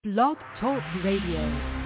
Blog Talk Radio.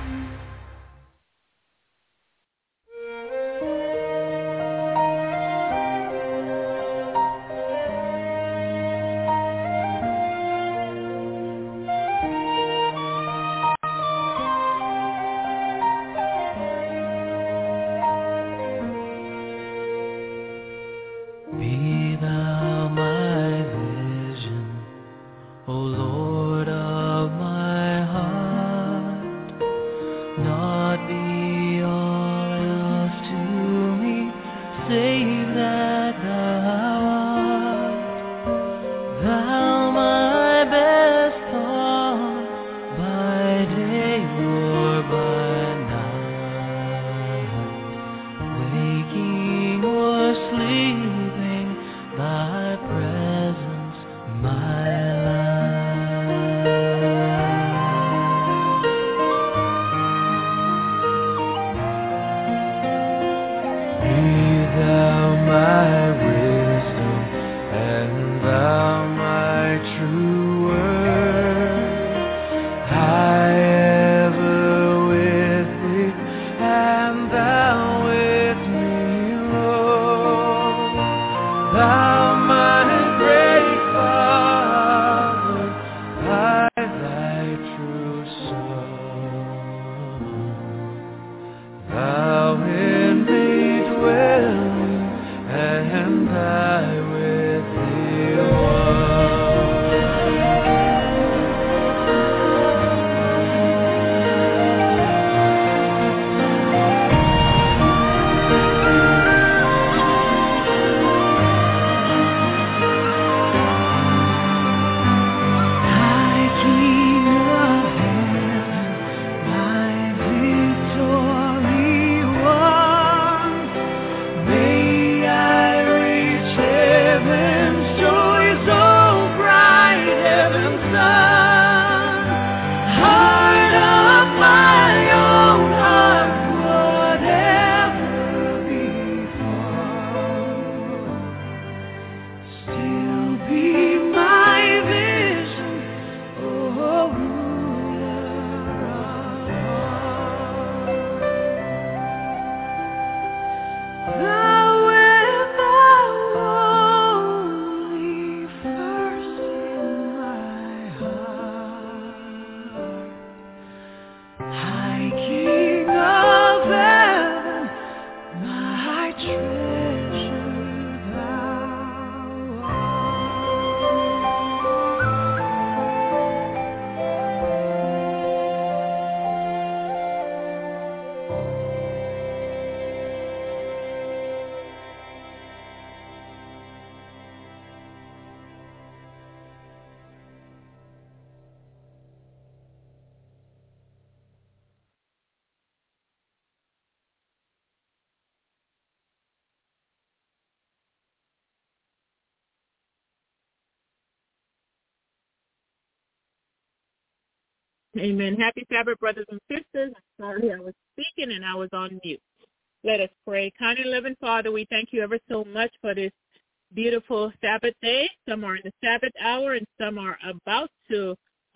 Amen. Happy Sabbath, brothers and sisters. I'm sorry I was speaking and I was on mute. Let us pray. Kind and loving Father, we thank you ever so much for this beautiful Sabbath day. Some are in the Sabbath hour and some are about to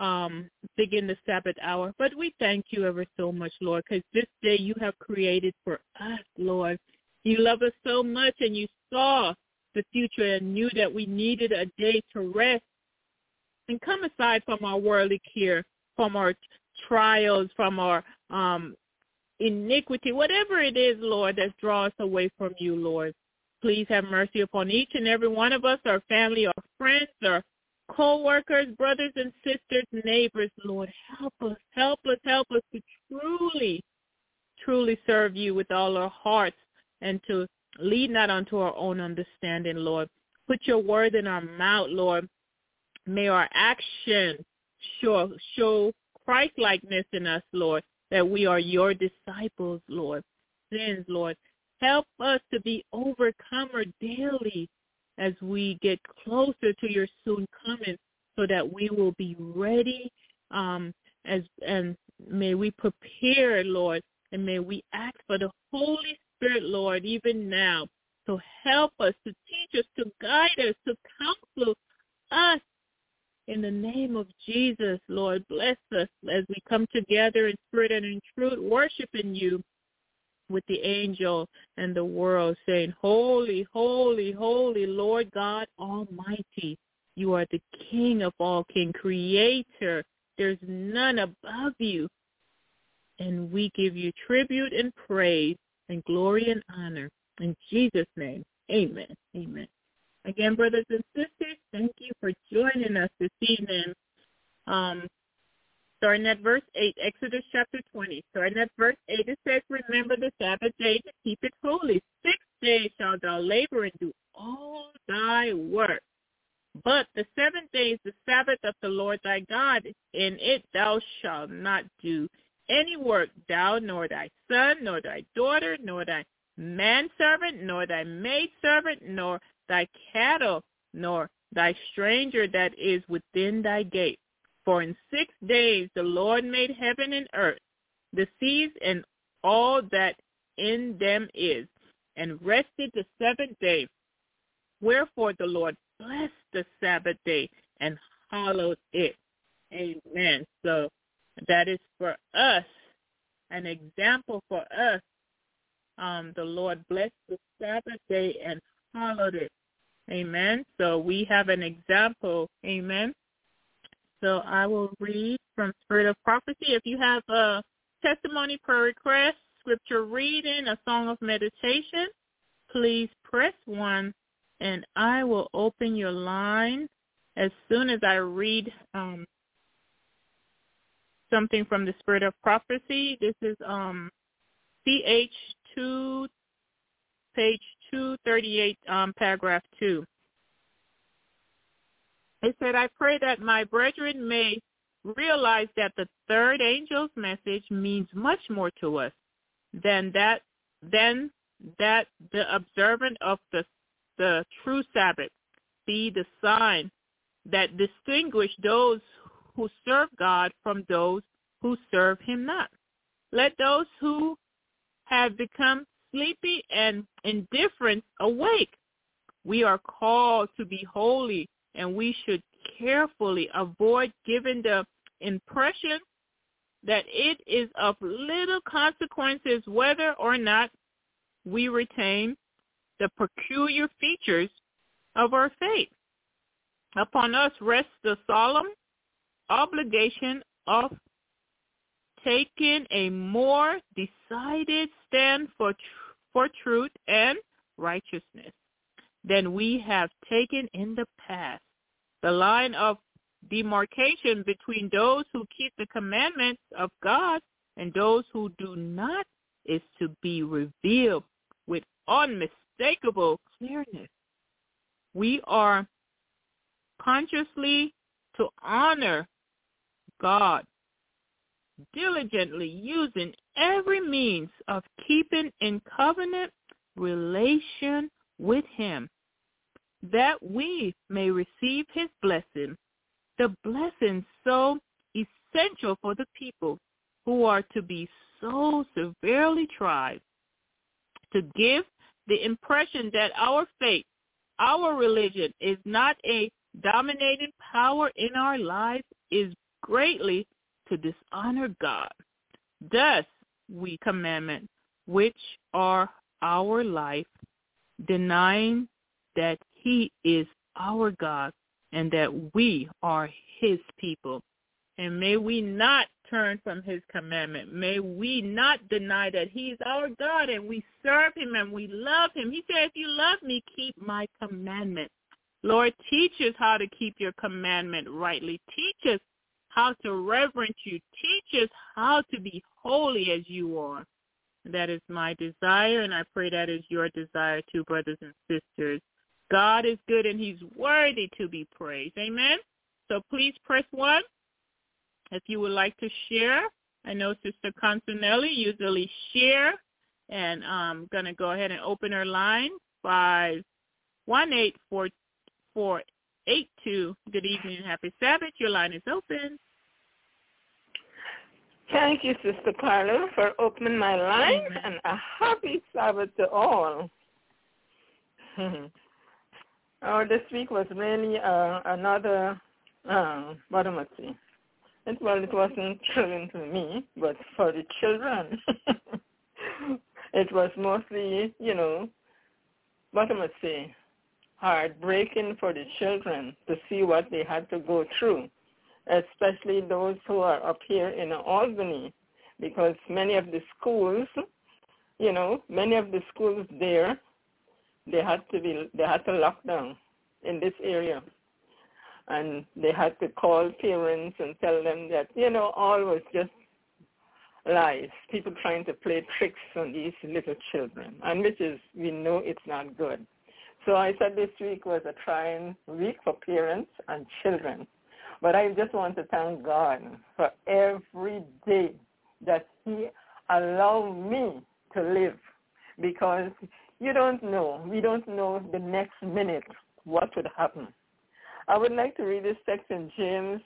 begin the Sabbath hour. But we thank you ever so much, Lord, because this day you have created for us, Lord. You love us so much and you saw the future and knew that we needed a day to rest and come aside from our worldly care, from our trials, from our iniquity, whatever it is, Lord, that draws us away from you, Lord. Please have mercy upon each and every one of us, our family, our friends, our co-workers, brothers and sisters, neighbors, Lord. Help us to truly serve you with all our hearts and to lead not unto our own understanding, Lord. Put your word in our mouth, Lord. May our actions show Christ-likeness in us, Lord, that we are your disciples, Lord. Sins, Lord. Help us to be overcomer daily as we get closer to your soon coming so that we will be ready and may we prepare, Lord, and may we ask for the Holy Spirit, Lord, even now to help us, to teach us, to guide us, to counsel us In the name of Jesus, Lord, bless us as we come together in spirit and in truth, worshiping you with the angel and the world, saying, holy, holy, holy, Lord God Almighty. You are the King of all kings, Creator. There's none above you. And we give you tribute and praise and glory and honor. In Jesus' name, amen. Amen. Again, brothers and sisters, thank you for joining us this evening. Starting at verse 8, Exodus chapter 20. Starting at verse 8, it says, remember the Sabbath day to keep it holy. 6 days shalt thou labor and do all thy work. But the 7th day is the Sabbath of the Lord thy God. In it thou shalt not do any work, thou, nor thy son, nor thy daughter, nor thy manservant, nor thy maidservant, nor thy cattle, nor thy stranger that is within thy gate. For in 6 days the Lord made heaven and earth, the seas, and all that in them is, and rested the 7th day. Wherefore the Lord blessed the Sabbath day and hallowed it. Amen. So that is for us, an example for us. The Lord blessed the Sabbath day and hallowed it. Amen. So we have an example. Amen. So I will read from Spirit of Prophecy. If you have a testimony, prayer request, scripture reading, a song of meditation, please press 1, and I will open your line as soon as I read something from the Spirit of Prophecy. This is CH2, page 238, paragraph 2. It said, I pray that my brethren may realize that the third angel's message means much more to us than that the observance of the true Sabbath be the sign that distinguish those who serve God from those who serve him not. Let those who have become sleepy and indifferent awake. We are called to be holy, and we should carefully avoid giving the impression that it is of little consequences whether or not we retain the peculiar features of our faith. Upon us rests the solemn obligation of taking a more decided stand for truth and righteousness than we have taken in the past. The line of demarcation between those who keep the commandments of God and those who do not is to be revealed with unmistakable clearness. We are consciously to honor God, diligently using every means of keeping in covenant relation with him, that we may receive his blessing, the blessing so essential for the people who are to be so severely tried, to give the impression that our faith, our religion is not a dominating power in our lives is greatly to dishonor God. Thus, we commandment, which are our life, denying that he is our God and that we are his people. And may we not turn from his commandment. May we not deny that he is our God and we serve him and we love him. He said, if you love me, keep my commandment. Lord, teach us how to keep your commandment rightly. Teach us how to reverence you. Teach us how to be holy as you are. That is my desire, and I pray that is your desire too, brothers and sisters. God is good, and he's worthy to be praised. Amen? So please press 1 if you would like to share. I know Sister Constanelli usually share, and I'm going to go ahead and open her line, 518-4482. Good evening and happy Sabbath. Your line is open. Thank you, Sister Carla, for opening my line, Amen. and a happy Sabbath to all. This week was really another what am I saying? Well, it wasn't children to me, but for the children. It was mostly, what am I saying, heartbreaking for the children to see what they had to go through, especially those who are up here in Albany, because many of the schools there, they had to lock down in this area. And they had to call parents and tell them that, all was just lies, people trying to play tricks on these little children, and we know it's not good. So I said this week was a trying week for parents and children. But I just want to thank God for every day that he allowed me to live, because we don't know the next minute what would happen. I would like to read this text in James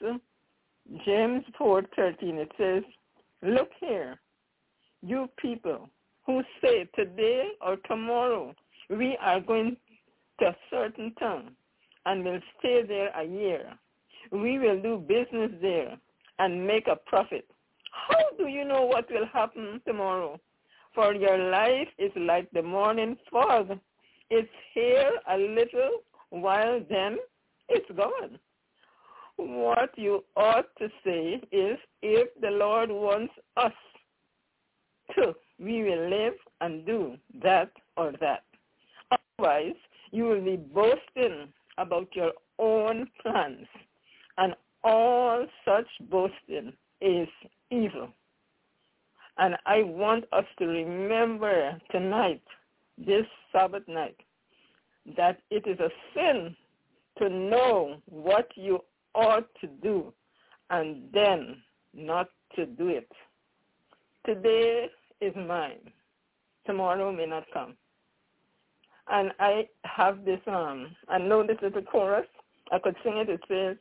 4:13. It says, "Look here, you people who say today or tomorrow we are going to a certain town and will stay there a year. We will do business there and make a profit. How do you know what will happen tomorrow? For your life is like the morning fog. It's here a little while, then it's gone." What you ought to say is, if the Lord wants us to, we will live and do that or that. Otherwise, you will be boasting about your own plans, and all such boasting is evil. And I want us to remember tonight, this Sabbath night, that it is a sin to know what you ought to do and then not to do it. Today is mine. Tomorrow may not come. And I have this, I know this is a chorus. I could sing it. It says,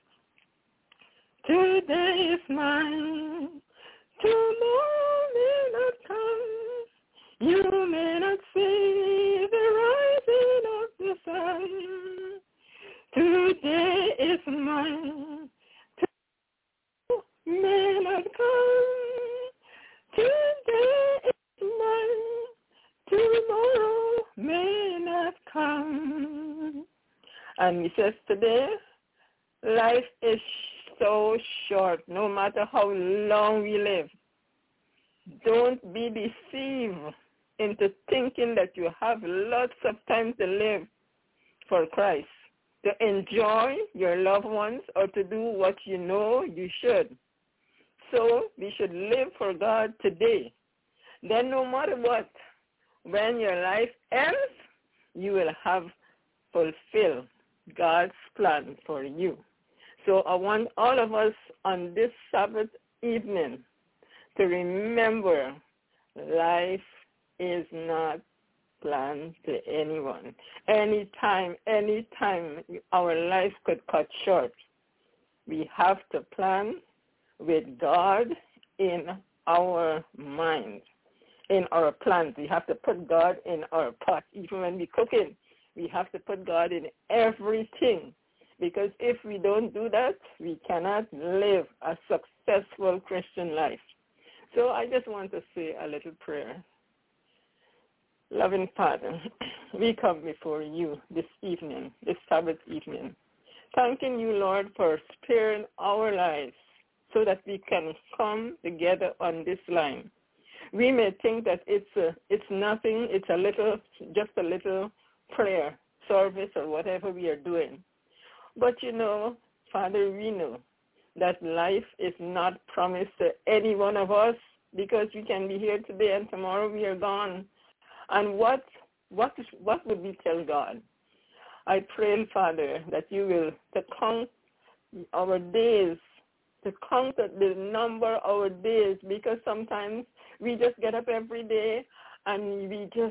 "Today is mine. Tomorrow may not come. You may not see the rising of the sun. Today is mine. Tomorrow may not come. Today is mine. Tomorrow may not come." And he says today, life is so short, no matter how long we live. Don't be deceived into thinking that you have lots of time to live for Christ, to enjoy your loved ones, or to do what you know you should. So we should live for God today. Then no matter what, when your life ends, you will have fulfilled God's plan for you. So I want all of us on this Sabbath evening to remember life is not planned to anyone. Anytime our life could cut short. We have to plan with God in our mind, in our plans. We have to put God in our pot. Even when we're cooking, we have to put God in everything. Because if we don't do that, we cannot live a successful Christian life. So I just want to say a little prayer. Loving Father, we come before you this evening, this Sabbath evening, thanking you, Lord, for sparing our lives so that we can come together on this line. We may think that it's nothing, it's just a little prayer service or whatever we are doing. But Father, we know that life is not promised to any one of us, because we can be here today and tomorrow we are gone. And what would we tell God? I pray, Father, that you will to count our days, to count the number of our days, because sometimes we just get up every day and we just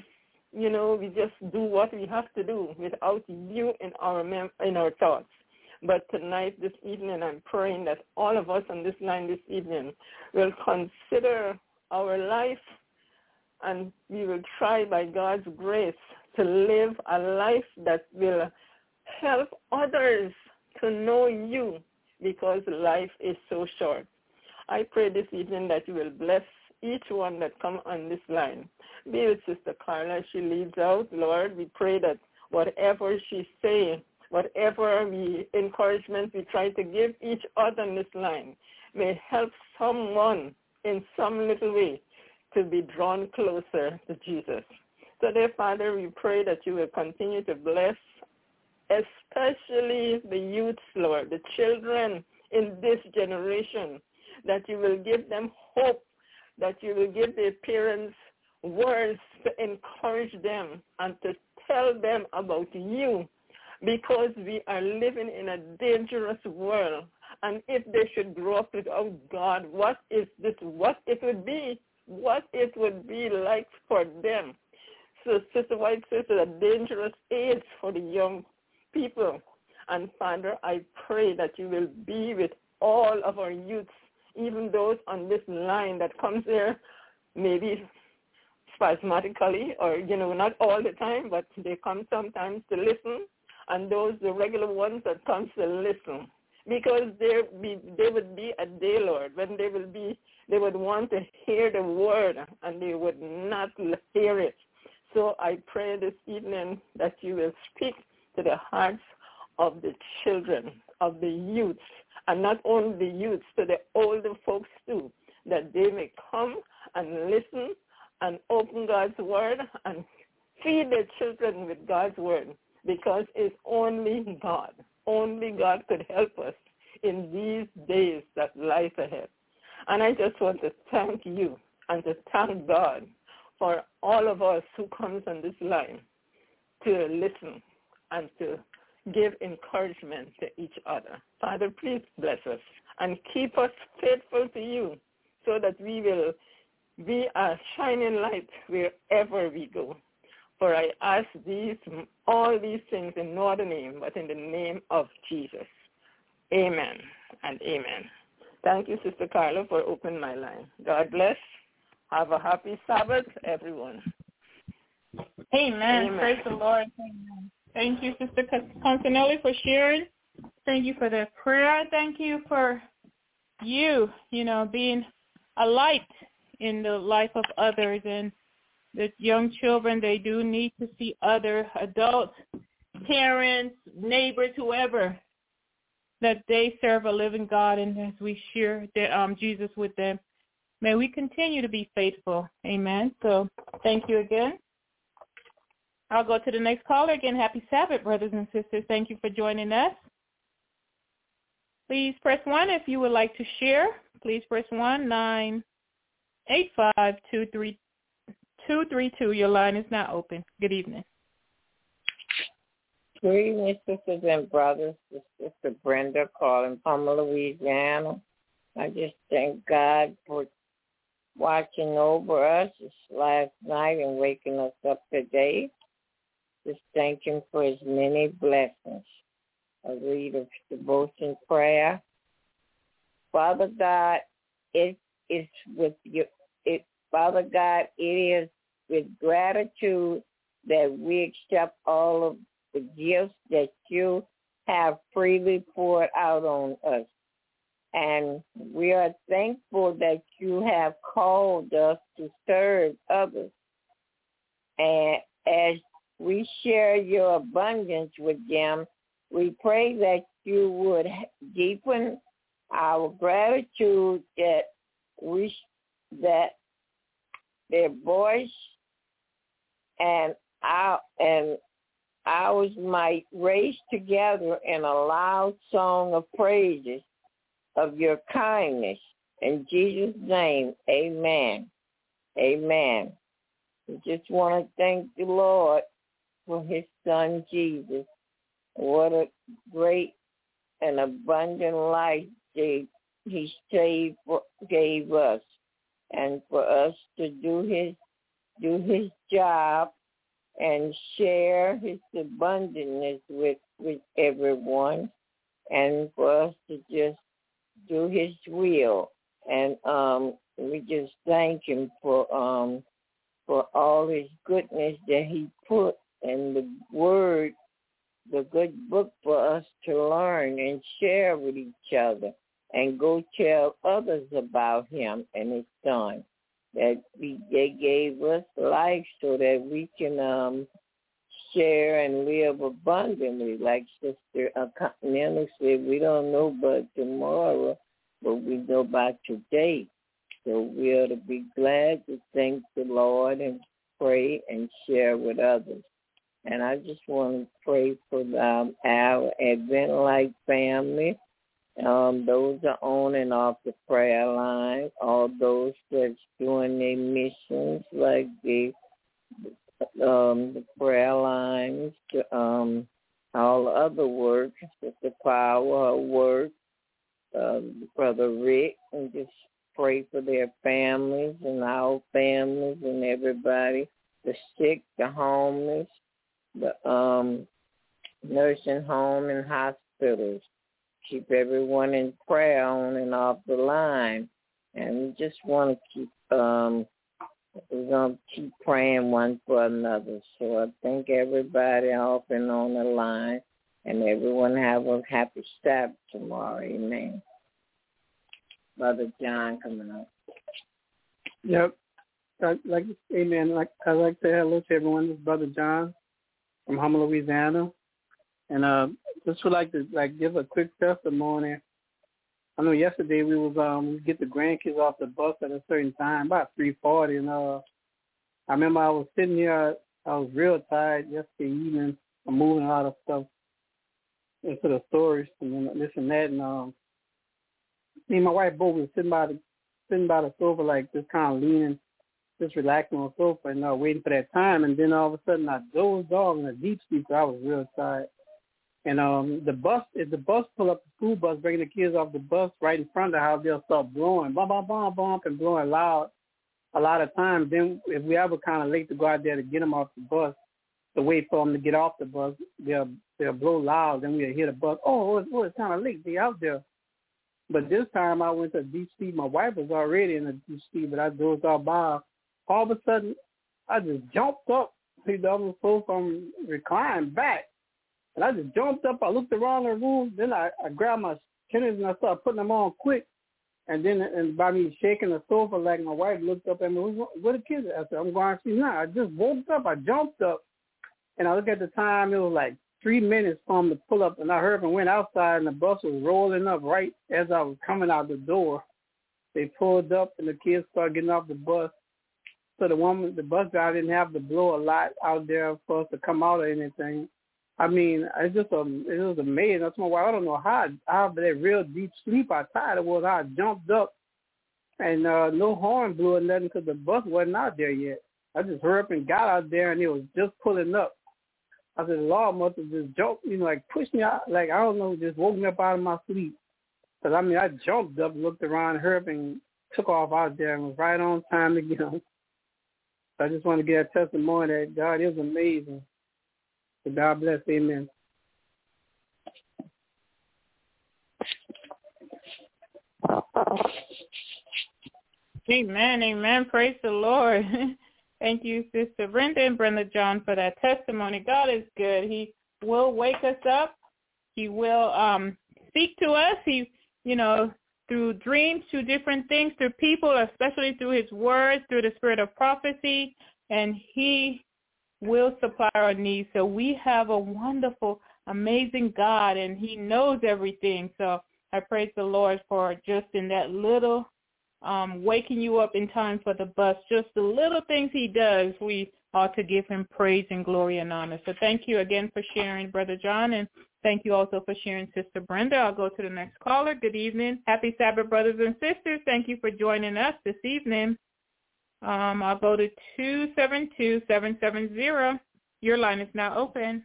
do what we have to do without you in our thoughts. But tonight, this evening, I'm praying that all of us on this line this evening will consider our life, and we will try by God's grace to live a life that will help others to know you because life is so short. I pray this evening that you will bless each one that come on this line. Be with Sister Carla as she leads out. Lord, we pray that whatever she's saying, whatever encouragement we try to give each other on this line may help someone in some little way to be drawn closer to Jesus. So, dear Father, we pray that you will continue to bless especially the youths, Lord, the children in this generation, that you will give them hope, that you will give their parents words to encourage them and to tell them about you, because we are living in a dangerous world. And if they should grow up without God, what it would be like for them. So Sister White says it's a dangerous age for the young people. And Father, I pray that you will be with all of our youths, even those on this line that comes here maybe spasmodically or, not all the time, but they come sometimes to listen, and those, the regular ones that comes to listen. Because there would be a day, Lord, when they would want to hear the word and they would not hear it. So I pray this evening that you will speak to the hearts of the children, of the youths, and not only the youths, to the older folks too, that they may come and listen and open God's word and feed their children with God's word, because it's only God could help us in these days that lies ahead. And I just want to thank you and to thank God for all of us who comes on this line to listen and to give encouragement to each other. Father, please bless us and keep us faithful to you so that we will be a shining light wherever we go. For I ask all these things in no other name but in the name of Jesus. Amen and amen. Thank you, Sister Carla, for opening my line. God bless. Have a happy Sabbath, everyone. Amen. Praise the Lord. Amen. Thank you, Sister Consanelli, for sharing. Thank you for the prayer. Thank you for you, being a light in the life of others. And the young children, they do need to see other adults, parents, neighbors, whoever, that they serve a living God, and as we share Jesus with them, may we continue to be faithful. Amen. So thank you again. I'll go to the next caller. Again, happy Sabbath, brothers and sisters. Thank you for joining us. Please press 1 if you would like to share. Please press 1-985-232. Your line is now open. Good evening. Good evening, sisters and brothers. This is Sister Brenda calling from Louisiana. I just thank God for watching over us this last night and waking us up today. Just thank him for his many blessings. I read a devotion prayer. Father God, it is with gratitude that we accept all of the gifts that you have freely poured out on us. And we are thankful that you have called us to serve others. And as we share your abundance with them, we pray that you would deepen our gratitude, that their voice and ours might raise together in a loud song of praises of your kindness. In Jesus' name, amen. Amen. We just want to thank the Lord for his son, Jesus. What a great and abundant life he gave us. And for us to do his job and share his abundance with everyone, and for us to just do his will. And we just thank him for all his goodness that he put in the word the good book for us to learn and share with each other and go tell others about him and his son. That they gave us life so that we can share and live abundantly. Like Sister Continental said, we don't know about tomorrow, but we know about today. So we ought to be glad to thank the Lord and pray and share with others. And I just want to pray for our Advent Life family. Those are on and off the prayer line. All those that's doing their missions, like the prayer lines, all the other work, Sister Power, her work, Brother Rick, and just pray for their families and our families and everybody, the sick, the homeless, the nursing home and hospitals. Keep everyone in prayer on and off the line. And we just want to keep, we're going to keep praying one for another. So I thank everybody off and on the line, and everyone have a happy Sabbath tomorrow. Amen. Brother John coming up. Yep. Amen. I'd like to say hello to everyone. This is Brother John from Houma, Louisiana. And just would like to give a quick testimony. I know yesterday we was get the grandkids off the bus at a certain time, about 3:40, and I remember I was sitting here. I was real tired yesterday evening. I'm moving a lot of stuff into the storage and this and that, and me and my wife both was sitting by the sofa, like just kind of leaning, just relaxing on the sofa and waiting for that time. And then all of a sudden I dozed off in a deep sleep. So I was real tired. And the bus pull up, the school bus, bringing the kids off the bus right in front of the house, they'll start blowing, bump, bump, bump, bump, and blowing loud a lot of times. Then if we ever kind of late to go out there to get them off the bus, to wait for them to get off the bus, they'll blow loud. Then we'll hear the bus. Oh, it's kind of late. They out there. But this time I went to a deep sleep. My wife was already in a deep sleep, but I dozed off by. All of a sudden, I just jumped up. See, the other sofa, I'm reclined back. And I just jumped up. I looked around the room. Then I grabbed my tennis and I started putting them on quick. And then and by me shaking the sofa, like my wife looked up at me, where the kids at? I said, I'm going to see now. I just woke up. I jumped up. And I looked at the time. It was like 3 minutes for them to pull up. And I heard them went outside and the bus was rolling up right as I was coming out the door. They pulled up and the kids started getting off the bus. So the bus driver didn't have to blow a lot out there for us to come out or anything. I mean, it was amazing. That's why I don't know how that real deep sleep I tired it was. I jumped up and no horn blew or nothing because the bus wasn't out there yet. I just hurried up and got out there and it was just pulling up. I said, Lord must have just jumped, like pushed me out, like, I don't know, just woke me up out of my sleep. Because, I jumped up, looked around, hurried up and took off out there and was right on time to get home. So I just want to get a testimony that God is amazing. So God bless, amen. Amen, amen. Praise the Lord. Thank you, Sister Brenda and Brother John, for that testimony. God is good. He will wake us up. He will speak to us. He, through dreams, through different things, through people, especially through his words, through the spirit of prophecy, and he will supply our needs. So we have a wonderful, amazing God, and he knows everything. So I praise the Lord for just in that little waking you up in time for the bus, just the little things he does, we ought to give him praise and glory and honor. So thank you again for sharing, Brother John, and thank you also for sharing, Sister Brenda. I'll go to the next caller. Good evening. Happy Sabbath, brothers and sisters. Thank you for joining us this evening. I'll go to 272-770. Your line is now open.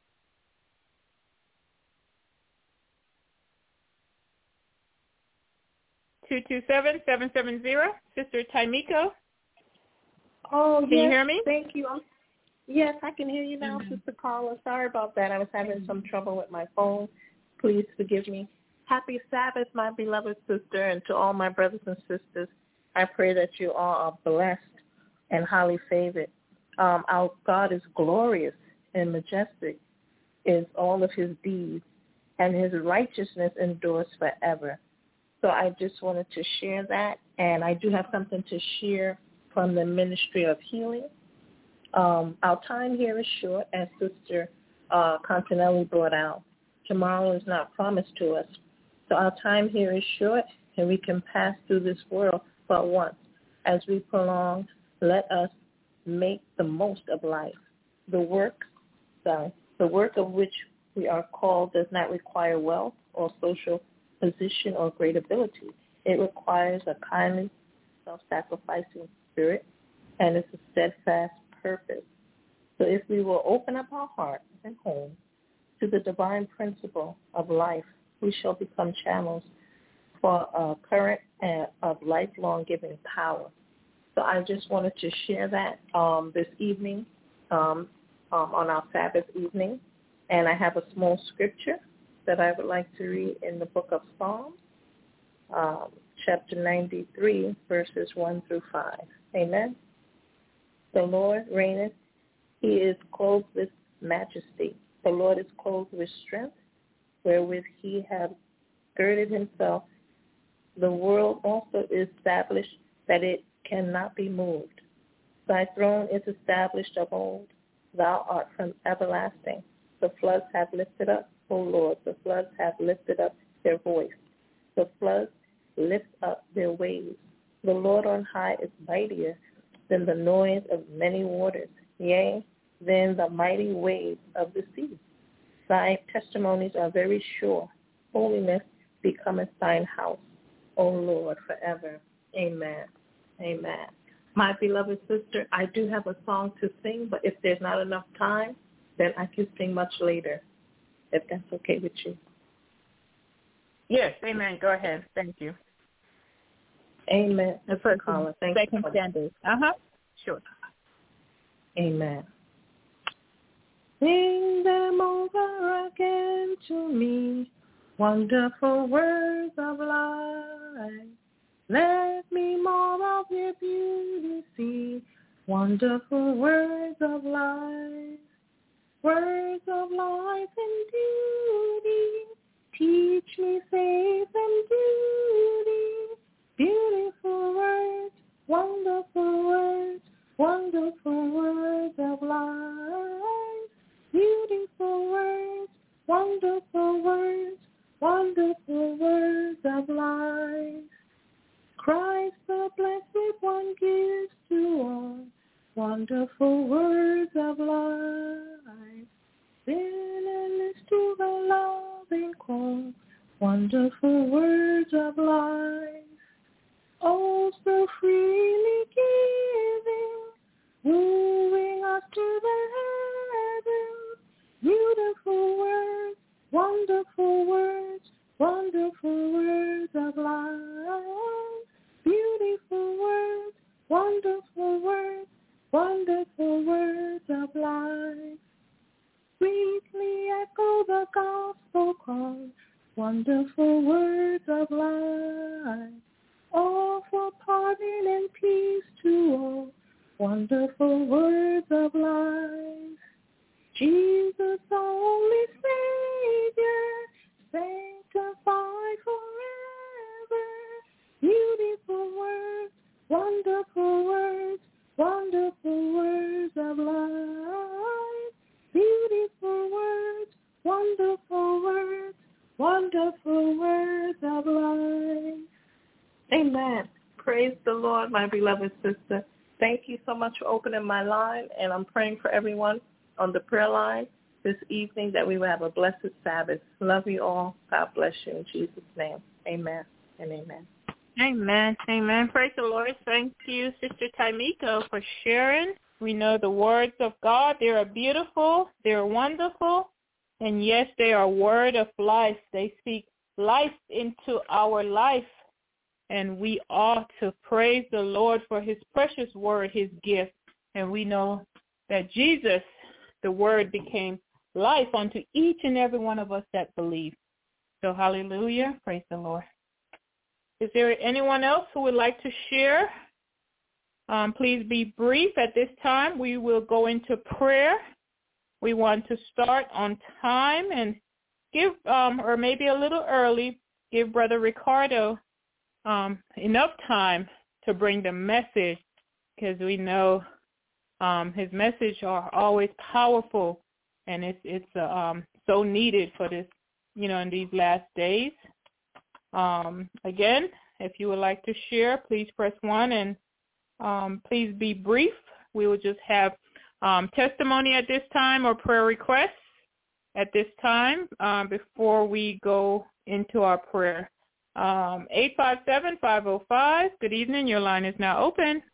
227-770. Sister Taimiko. Oh, can you hear me? Thank you. Yes, I can hear you now, Sister Carla. Sorry about that. I was having some trouble with my phone. Please forgive me. Happy Sabbath, my beloved sister, and to all my brothers and sisters. I pray that you all are blessed and highly favored. Our God is glorious and majestic, is all of his deeds, and his righteousness endures forever. So I just wanted to share that, and I do have something to share from the Ministry of Healing. Our time here is short, as Sister Continelli brought out. Tomorrow is not promised to us. So our time here is short, and we can pass through this world but once. As we prolong, let us make the most of life. The work of which we are called does not require wealth or social position or great ability. It requires a kindly, self-sacrificing spirit, and it's a steadfast purpose. So if we will open up our hearts and homes to the divine principle of life, we shall become channels for a current of lifelong giving power. So I just wanted to share that this evening, on our Sabbath evening. And I have a small scripture that I would like to read in the book of Psalms, chapter 93, verses 1 through 5. Amen. The Lord reigneth. He is clothed with majesty. The Lord is clothed with strength, wherewith he hath girded himself. The world also is established, that it cannot be moved. Thy throne is established of old. Thou art from everlasting. The floods have lifted up, O Lord, the floods have lifted up their voice. The floods lift up their waves. The Lord on high is mightier than the noise of many waters, yea, than the mighty waves of the sea. Thy testimonies are very sure. Holiness becometh thine house, O Lord, forever. Amen. Amen. My beloved sister, I do have a song to sing, but if there's not enough time, then I can sing much later, if that's okay with you. Yes, amen. Go ahead. Thank you. Amen. That's a caller. Thank you. Second standard. Sure. Amen. Sing them over again to me, wonderful words of life. Let me more of your beauty see, wonderful words of life. Words of life and beauty, teach me faith and duty. Beautiful words, wonderful words of life. Beautiful words, wonderful words of life. Christ the blessed one gives to all, wonderful words of life. Sinners to the loving call, wonderful words of life. Oh, so freely giving, wooing us to the heavens. Beautiful words, wonderful words of life. Beautiful words, wonderful words of life. Sweetly echo the gospel call, wonderful words of life. All for pardon and peace to all, wonderful words of life. Jesus, only Savior, sanctified forever. Beautiful words, wonderful words of life. Beautiful words, wonderful words of life. Amen. Praise the Lord, my beloved sister. Thank you so much for opening my line, and I'm praying for everyone on the prayer line this evening that we will have a blessed Sabbath. Love you all. God bless you in Jesus' name. Amen and amen. Amen. Amen. Praise the Lord. Thank you, Sister Tamika, for sharing. We know the words of God. They are beautiful. They are wonderful. And yes, they are word of life. They speak life into our life. And we ought to praise the Lord for his precious word, his gift. And we know that Jesus, the word, became life unto each and every one of us that believe. So hallelujah. Praise the Lord. Is there anyone else who would like to share? Please be brief at this time. We will go into prayer. we want to start on time and give, or maybe a little early, give Brother Ricardo enough time to bring the message, because we know his message are always powerful, and it's so needed for this, in these last days. Again, if you would like to share, please press 1, and please be brief. We will just have testimony at this time or prayer requests at this time before we go into our prayer. 857-505. Good evening. Your line is now open.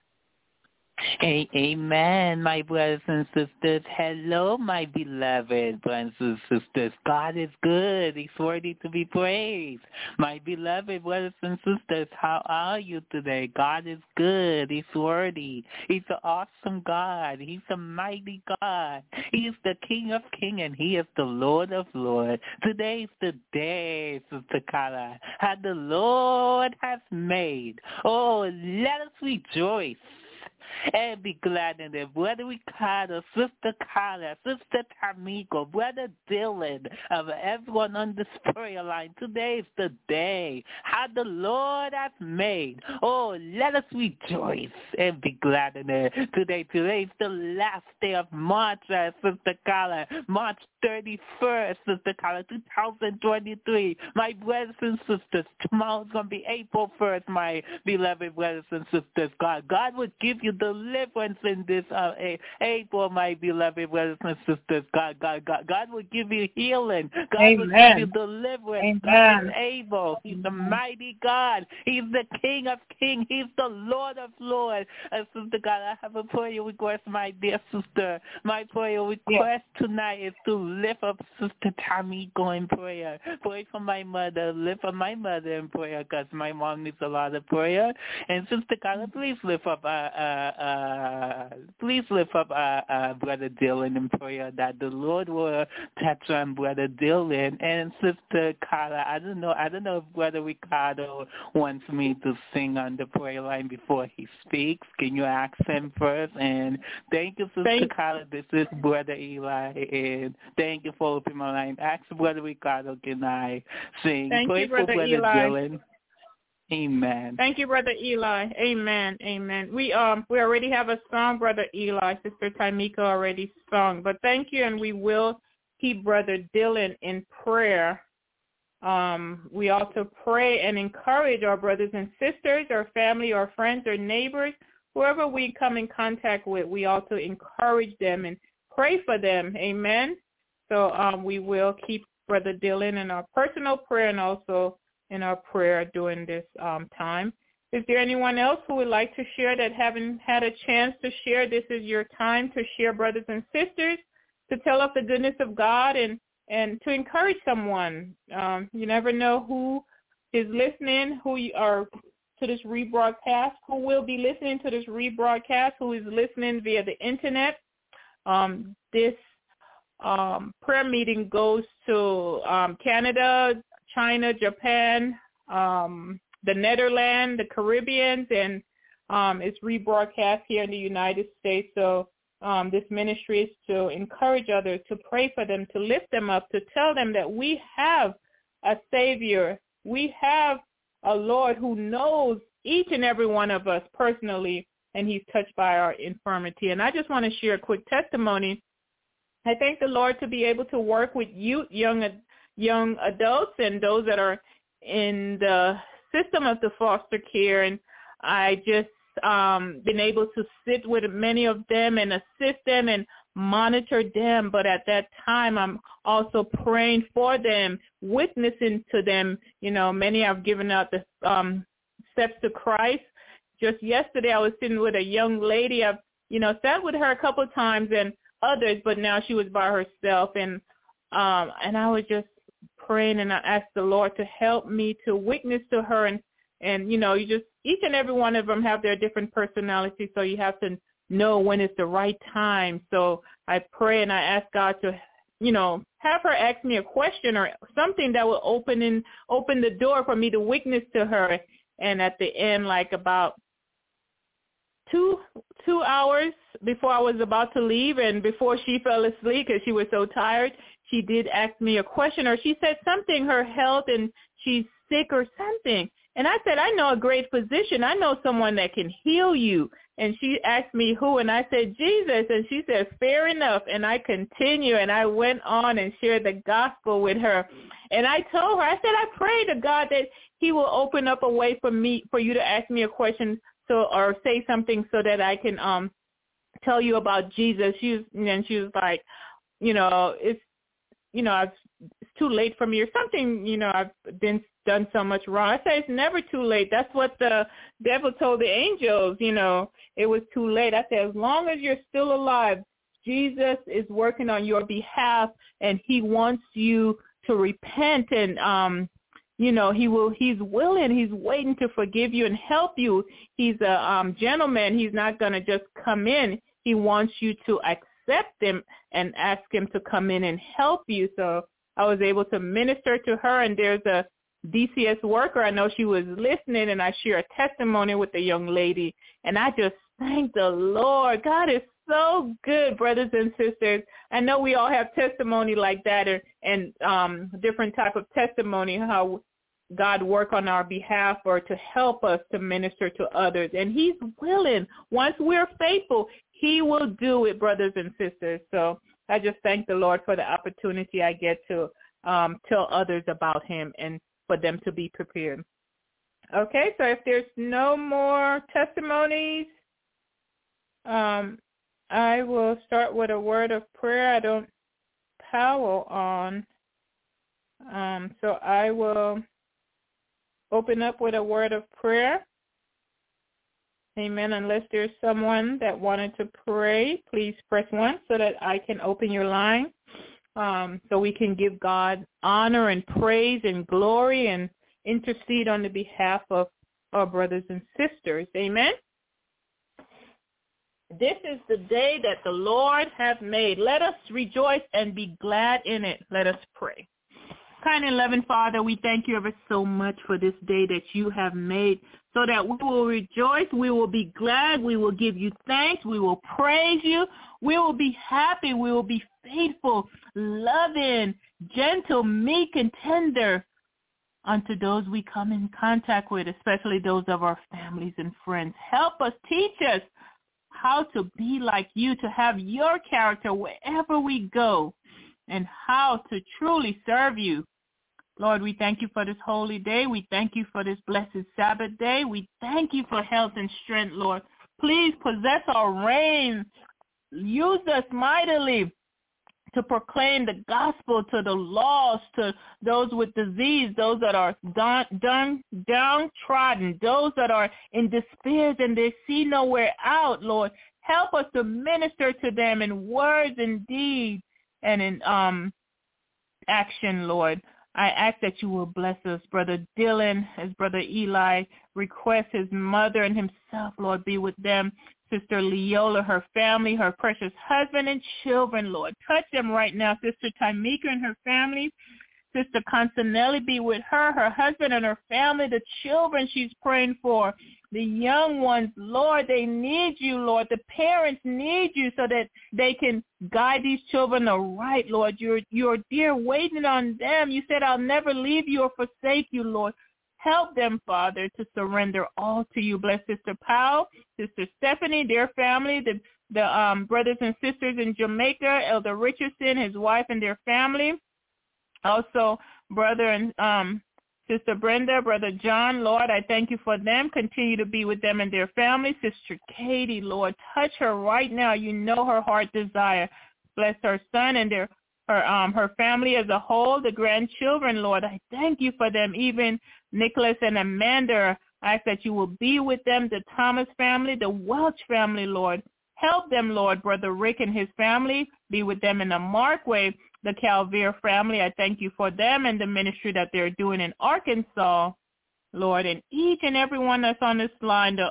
Amen, my brothers and sisters. Hello, my beloved brothers and sisters. God is good. He's worthy to be praised. My beloved brothers and sisters, how are you today? God is good. He's worthy. He's an awesome God. He's a mighty God. He is the King of Kings, and He is the Lord of Lords. Today is the day, Sister Carla, that the Lord has made. Oh, let us rejoice and be glad in it. Brother Ricardo, Sister Carla, Sister Tamiko, Brother Dylan, of everyone on this prayer line, today is the day how the Lord has made. Oh, let us rejoice and be glad in it. Today is the last day of March, Sister Carla, March 31st, Sister Carla, 2023. My brothers and sisters, tomorrow's going to be April 1st, my beloved brothers and sisters. God will give you deliverance in this April, my beloved brothers and sisters. God will give you healing. God Amen. will give you deliverance. Amen. God is able. He's the mighty God. He's the King of Kings. He's the Lord of Lords. Sister God, I have a prayer request, my dear sister. My prayer request tonight is to lift up Sister Tamiko in prayer. Pray for my mother. Lift up my mother in prayer, because my mom needs a lot of prayer. And Sister God, please lift up Brother Dylan in prayer, that the Lord will touch on Brother Dylan. And Sister Carla, I don't know if Brother Ricardo wants me to sing on the prayer line before he speaks. Can you ask him first? And thank you, Sister Carla. This is Brother Eli, and thank you for opening my line. Ask Brother Ricardo, can I sing? Pray you, Brother for Brother Eli. Dylan. Amen. Thank you, Brother Eli. Amen. Amen. We already have a song, Brother Eli. Sister Tamika already sung. But thank you, and we will keep Brother Dylan in prayer. We also pray and encourage our brothers and sisters, our family, our friends, our neighbors, whoever we come in contact with. We also encourage them and pray for them. Amen. So we will keep Brother Dylan in our personal prayer and also in our prayer during this time. Is there anyone else who would like to share that haven't had a chance to share? This is your time to share, brothers and sisters, to tell of the goodness of God and to encourage someone. You never know who is listening, to this rebroadcast, who will be listening to this rebroadcast, who is listening via the internet. This prayer meeting goes to Canada, China, Japan, the Netherlands, the Caribbean, and it's rebroadcast here in the United States. So this ministry is to encourage others, to pray for them, to lift them up, to tell them that we have a Savior. We have a Lord who knows each and every one of us personally, and He's touched by our infirmity. And I just want to share a quick testimony. I thank the Lord to be able to work with youth, young adults, and those that are in the system of the foster care. And I just been able to sit with many of them and assist them and monitor them. But at that time, I'm also praying for them, witnessing to them. Many have given out the steps to Christ. Just yesterday, I was sitting with a young lady. I've, sat with her a couple of times and others, but now she was by herself. And I was just praying, and I asked the Lord to help me to witness to her. And you just, each and every one of them have their different personalities, so you have to know when it's the right time. So I pray and I ask God to, have her ask me a question or something that will open the door for me to witness to her. And at the end, like about two hours before I was about to leave, and before she fell asleep because she was so tired, she did ask me a question, or she said something, her health, and she's sick or something. And I said, I know a great physician. I know someone that can heal you. And she asked me who, and I said, Jesus. And she said, fair enough. And I continue, and I went on and shared the gospel with her. And I told her, I said, I pray to God that he will open up a way for you to ask me a question or say something so that I can tell you about Jesus. She was like, it's too late for me or something, I've done so much wrong. I said, it's never too late. That's what the devil told the angels, it was too late. I said, as long as you're still alive, Jesus is working on your behalf, and he wants you to repent, and he's willing, he's waiting to forgive you and help you. He's a gentleman. He's not going to just come in. He wants you to accept him and ask him to come in and help you. So I was able to minister to her, and there's a DCS worker. I know she was listening, and I share a testimony with the young lady, and I just thank the Lord. God is so good, brothers and sisters. I know we all have testimony like that, and different type of testimony, how God work on our behalf or to help us to minister to others. And he's willing. Once we're faithful, he will do it, brothers and sisters. So I just thank the Lord for the opportunity I get to tell others about him and for them to be prepared. Okay, so if there's no more testimonies, I will start with a word of prayer. I don't power on, so I will open up with a word of prayer. Amen. Unless there's someone that wanted to pray, please press 1 so that I can open your line, so we can give God honor and praise and glory and intercede on the behalf of our brothers and sisters. Amen. This is the day that the Lord hath made. Let us rejoice and be glad in it. Let us pray. Kind and loving Father, we thank you ever so much for this day that you have made, so that we will rejoice, we will be glad, we will give you thanks, we will praise you, we will be happy, we will be faithful, loving, gentle, meek, and tender unto those we come in contact with, especially those of our families and friends. Help us, teach us how to be like you, to have your character wherever we go, and how to truly serve you. Lord, we thank you for this holy day. We thank you for this blessed Sabbath day. We thank you for health and strength, Lord. Please possess our reign. Use us mightily to proclaim the gospel to the lost, to those with disease, those that are downtrodden, those that are in despair and they see nowhere out, Lord. Help us to minister to them in words and deeds and in action, Lord. I ask that you will bless us. Brother Dylan, as Brother Eli requests, his mother and himself, Lord, be with them. Sister Leola, her family, her precious husband and children, Lord. Touch them right now. Sister Tamika and her family. Sister Constanelli, be with her, her husband and her family, the children she's praying for, the young ones. Lord, they need you, Lord. The parents need you so that they can guide these children aright, Lord. You're dear waiting on them. You said, I'll never leave you or forsake you, Lord. Help them, Father, to surrender all to you. Bless Sister Powell, Sister Stephanie, their family, the brothers and sisters in Jamaica, Elder Richardson, his wife, and their family. Also, Brother and Sister Brenda, Brother John, Lord, I thank you for them. Continue to be with them and their family. Sister Katie, Lord, touch her right now. You know her heart desire. Bless her son and her family as a whole, the grandchildren, Lord. I thank you for them, even Nicholas and Amanda. I ask that you will be with them, the Thomas family, the Welch family, Lord. Help them, Lord. Brother Rick and his family, be with them in a marked way. The Calvary family, I thank you for them and the ministry that they're doing in Arkansas, Lord. And each and every one that's on this line, the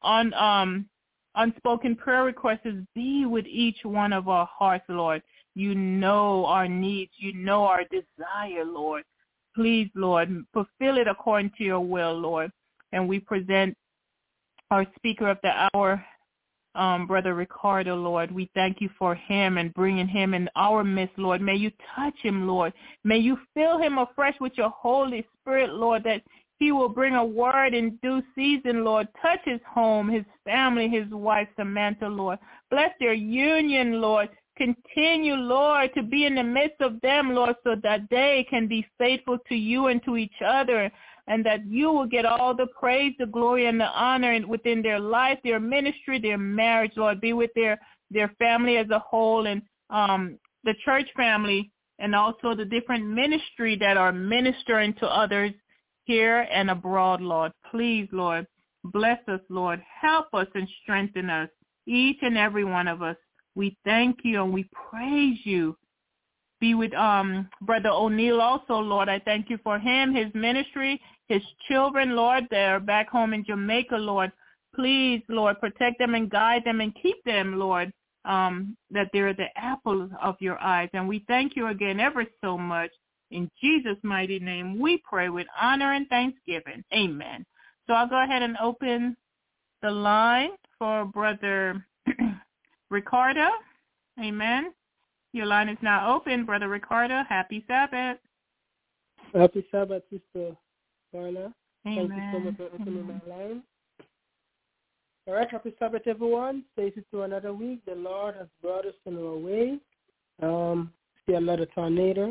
unspoken prayer requests, be with each one of our hearts, Lord. You know our needs. You know our desire, Lord. Please, Lord, fulfill it according to your will, Lord. And we present our speaker of the hour, Brother Ricardo, Lord. We thank you for him and bringing him in our midst, Lord. May you touch him, Lord. May you fill him afresh with your Holy Spirit, Lord, that he will bring a word in due season, Lord. Touch his home, his family, his wife, Samantha, Lord. Bless their union, Lord. Continue, Lord, to be in the midst of them, Lord, so that they can be faithful to you and to each other, and that you will get all the praise, the glory, and the honor within their life, their ministry, their marriage, Lord. Be with their family as a whole, and the church family, and also the different ministry that are ministering to others here and abroad, Lord. Please, Lord, bless us, Lord. Help us and strengthen us, each and every one of us. We thank you and we praise you. Be with Brother O'Neill also, Lord. I thank you for him, his ministry, his children, Lord. They're back home in Jamaica, Lord. Please, Lord, protect them and guide them and keep them, Lord, that they're the apple of your eyes. And we thank you again ever so much. In Jesus' mighty name, we pray with honor and thanksgiving. Amen. So I'll go ahead and open the line for Brother Ricardo. Amen. Your line is now open, Brother Ricardo. Happy Sabbath. Happy Sabbath, Sister Carla. Amen. Thank you so much for opening my line. All right, happy Sabbath, everyone. Faces to another week. The Lord has brought us on our way. See a lot of tornado.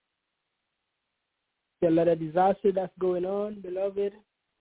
See a lot of disaster that's going on, beloved.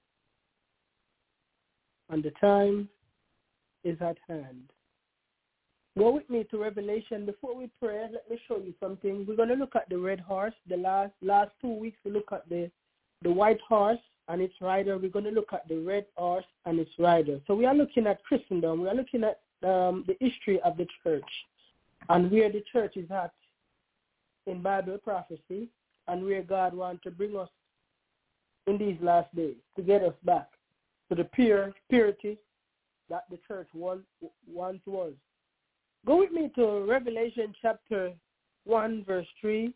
And the time is at hand. Go with me to Revelation. Before we pray, let me show you something. We're going to look at the red horse. The last 2 weeks, we look at the white horse and its rider. We're going to look at the red horse and its rider. So we are looking at Christendom. We are looking at the history of the church and where the church is at in Bible prophecy and where God wants to bring us in these last days to get us back to the purity that the church once was. Go with me to Revelation chapter 1, verse 3.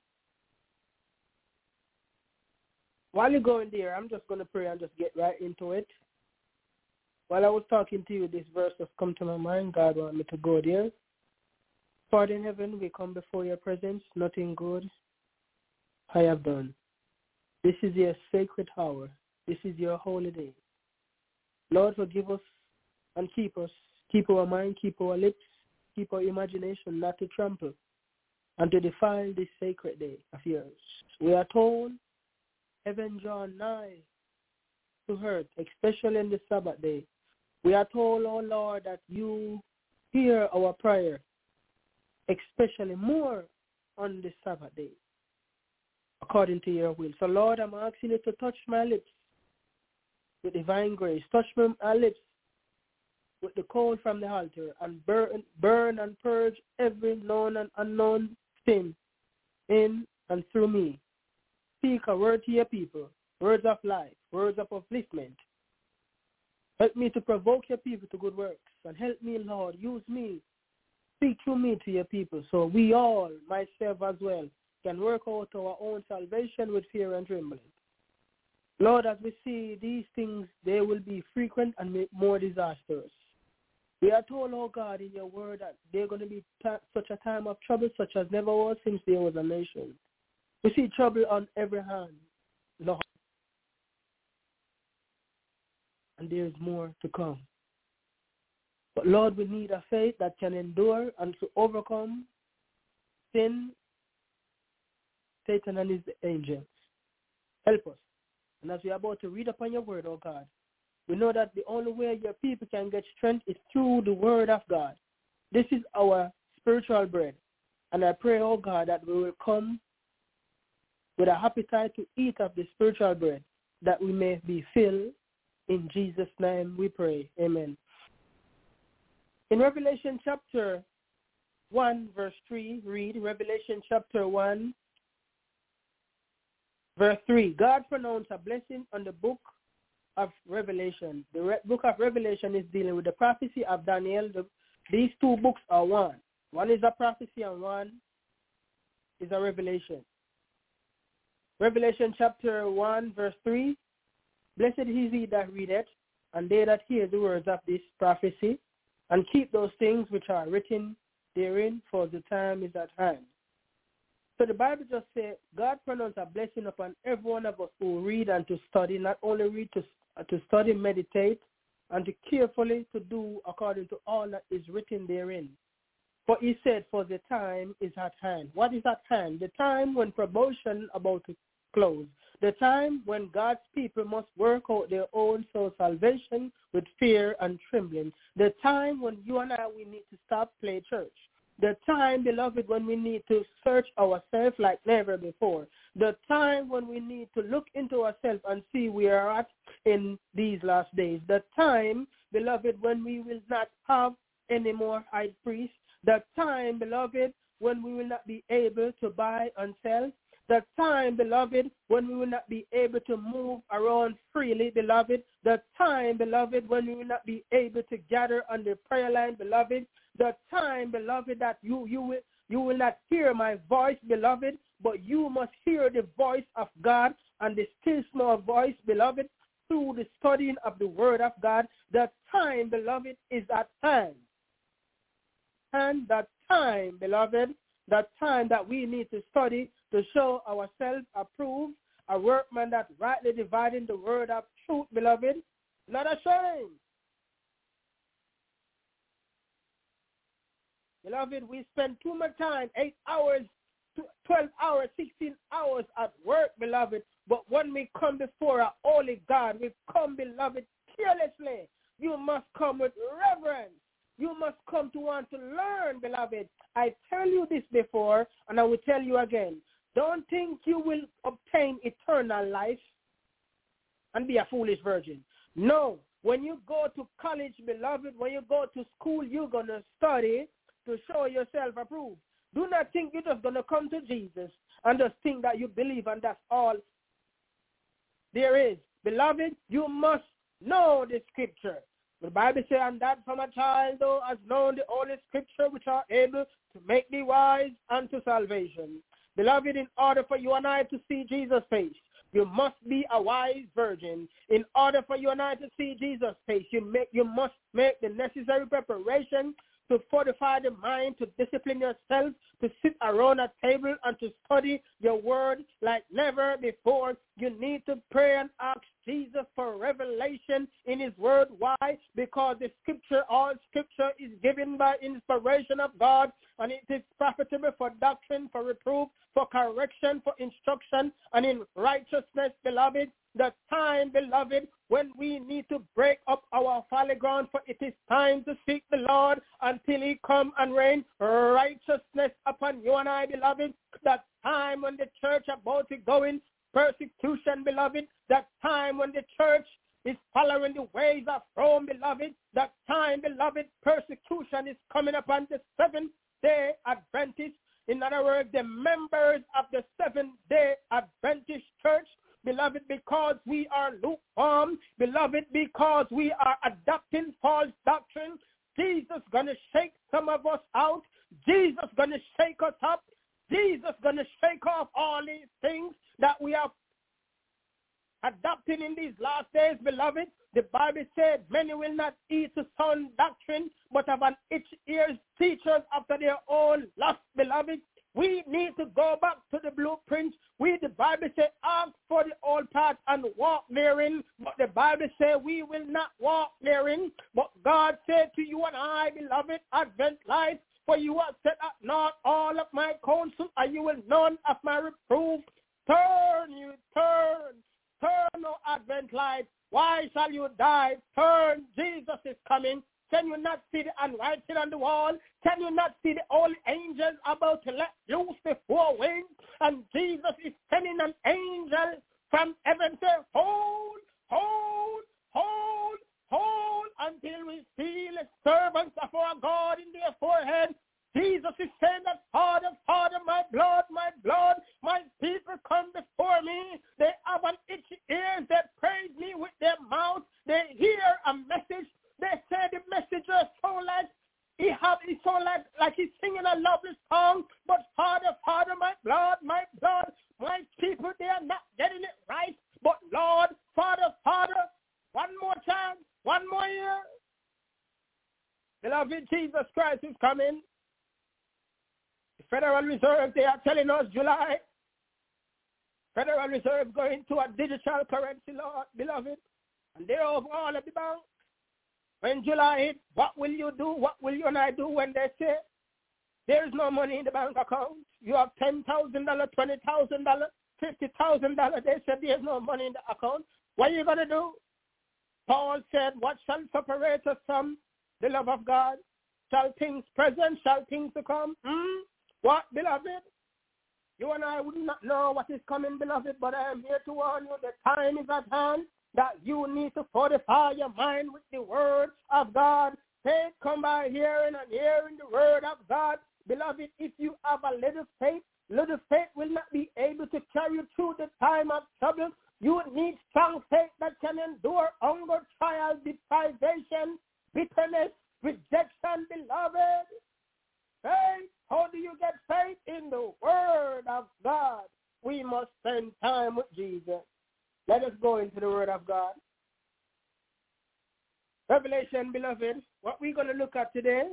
While you're going there, I'm just going to pray and just get right into it. While I was talking to you, this verse has come to my mind. God wanted me to go there. Father in heaven, we come before your presence. Nothing good I have done. This is your sacred hour. This is your holy day. Lord, forgive us and keep us. Keep our mind, keep our lips, keep our imagination not to trample and to defile this sacred day of yours. We are told heaven draw nigh to earth, especially in the Sabbath day. We are told, oh Lord, that you hear our prayer, especially more on the Sabbath day, according to your will. So Lord, I'm asking you to touch my lips with divine grace. Touch my lips with the coal from the altar and burn and purge every known and unknown sin in and through me. Speak a word to your people, words of life, words of upliftment. Help me to provoke your people to good works, and help me, Lord, use me, speak through me to your people, so we all, myself as well, can work out our own salvation with fear and trembling. Lord, as we see these things, they will be frequent and more disastrous. We are told, oh God, in your word that they're going to be such a time of trouble such as never was since there was a nation. We see trouble on every hand, Lord. And there is more to come. But Lord, we need a faith that can endure and to overcome sin, Satan and his angels. Help us. And as we are about to read upon your word, oh God, we know that the only way your people can get strength is through the word of God. This is our spiritual bread. And I pray, oh God, that we will come with an appetite to eat of the spiritual bread, that we may be filled. In Jesus' name we pray. Amen. In Revelation chapter 1, verse 3, read Revelation chapter 1, verse 3. God pronounced a blessing on the book of Revelation. The book of Revelation is dealing with the prophecy of Daniel. These two books are one. One is a prophecy and one is a revelation. Revelation chapter 1, verse 3. Blessed is he that readeth, and they that hear the words of this prophecy, and keep those things which are written therein, for the time is at hand. So the Bible just says, God pronounced a blessing upon every one of us who read and to study, not only read, to study, meditate, and to carefully to do according to all that is written therein. For he said, for the time is at hand. What is at hand? The time when promotion about to close. The time when God's people must work out their own soul salvation with fear and trembling. The time when you and I, we need to stop play church. The time, beloved, when we need to search ourselves like never before. The time when we need to look into ourselves and see where we are at in these last days. The time, beloved, when we will not have any more high priests. The time, beloved, when we will not be able to buy and sell. The time, beloved, when we will not be able to move around freely, beloved. The time, beloved, when we will not be able to gather on the prayer line, beloved. The time, beloved, that you will not hear my voice, beloved, but you must hear the voice of God and the still small voice, beloved, through the studying of the word of God. The time, beloved, is at hand. And that time, beloved, that time that we need to study to show ourselves approved, a workman that rightly dividing the word of truth, beloved, not ashamed. Beloved, we spend too much time, 8 hours, 12 hours, 16 hours at work, beloved. But when we come before a holy God, we come, beloved, carelessly. You must come with reverence. You must come to want to learn, beloved. I tell you this before, and I will tell you again. Don't think you will obtain eternal life and be a foolish virgin. No. When you go to college, beloved, when you go to school, you're going to study to show yourself approved. Do not think you're just going to come to Jesus and just think that you believe and that's all there is. Beloved, you must know the scripture. The Bible says, and that from a child thou hast known the holy scripture which are able to make thee wise unto salvation. Beloved, in order for you and I to see Jesus' face, you must be a wise virgin. In order for you and I to see Jesus' face, you must make the necessary preparation to fortify the mind, to discipline yourself, to sit around a table and to study your word like never before. You need to pray and ask Jesus for revelation in his word. Why? Because the scripture, all scripture is given by inspiration of God, and it is profitable for doctrine, for reproof, for correction, for instruction, and in righteousness, beloved. The time, beloved, when we need to break up our folly ground, for it is time to seek the Lord until he come and rain righteousness upon you and I, beloved. That time when the church about to go in persecution, beloved. That time when the church is following the ways of Rome, beloved. That time, beloved, persecution is coming upon the Seventh-day Adventists. In other words, the members of the Seventh-day Adventist church, beloved, because we are lukewarm, beloved, because we are adopting false doctrine. Jesus going to shake some of us out. Jesus going to shake us up. Jesus going to shake off all these things that we are adopting in these last days, beloved. The Bible said many will not eat to sound doctrine, but have an itch ears teachers after their own lust, beloved. We need to go back to the blueprint. The Bible says, ask for the old path and walk therein. But the Bible says we will not walk therein. But God said to you and I, beloved, Advent life, for you have set up not all of my counsel, and you will none of my reproof. Turn, O Advent life. Why shall you die? Turn, Jesus is coming. Can you not see the handwriting on the wall? Can you not see the old angels about to let loose the four winds? And Jesus is sending an angel from heaven to hold, until we see the servants of our God in their forehead. Jesus is saying that, Father, my blood, my people come before me. They have an itchy ears. They praise me with their mouth. They hear a message. They say the messenger sound like he sound like he's singing a lovely song. But Father, my blood, my people, they are not getting it right. But Lord, Father, one more chance, one more year. Beloved, Jesus Christ is coming. The Federal Reserve, they are telling us July. Federal Reserve going to a digital currency, Lord, beloved. And they're over all of the banks. When July hits, what will you do? What will you and I do when they say there is no money in the bank account? You have $10,000, $20,000, $50,000. They said there's no money in the account. What are you going to do? Paul said, what shall separate us from the love of God? Shall things present? Shall things to come? What, beloved? You and I would not know what is coming, beloved, but I am here to warn you. The time is at hand that you need to fortify your mind with the word of God. Faith come by hearing and hearing the word of God. Beloved, if you have a little faith will not be able to carry you through the time of trouble. You need strong faith that can endure hunger, trial, deprivation, bitterness, rejection, beloved. Faith, how do you get faith? In the word of God. We must spend time with Jesus. Let us go into the word of God. Revelation, beloved, what we're going to look at today,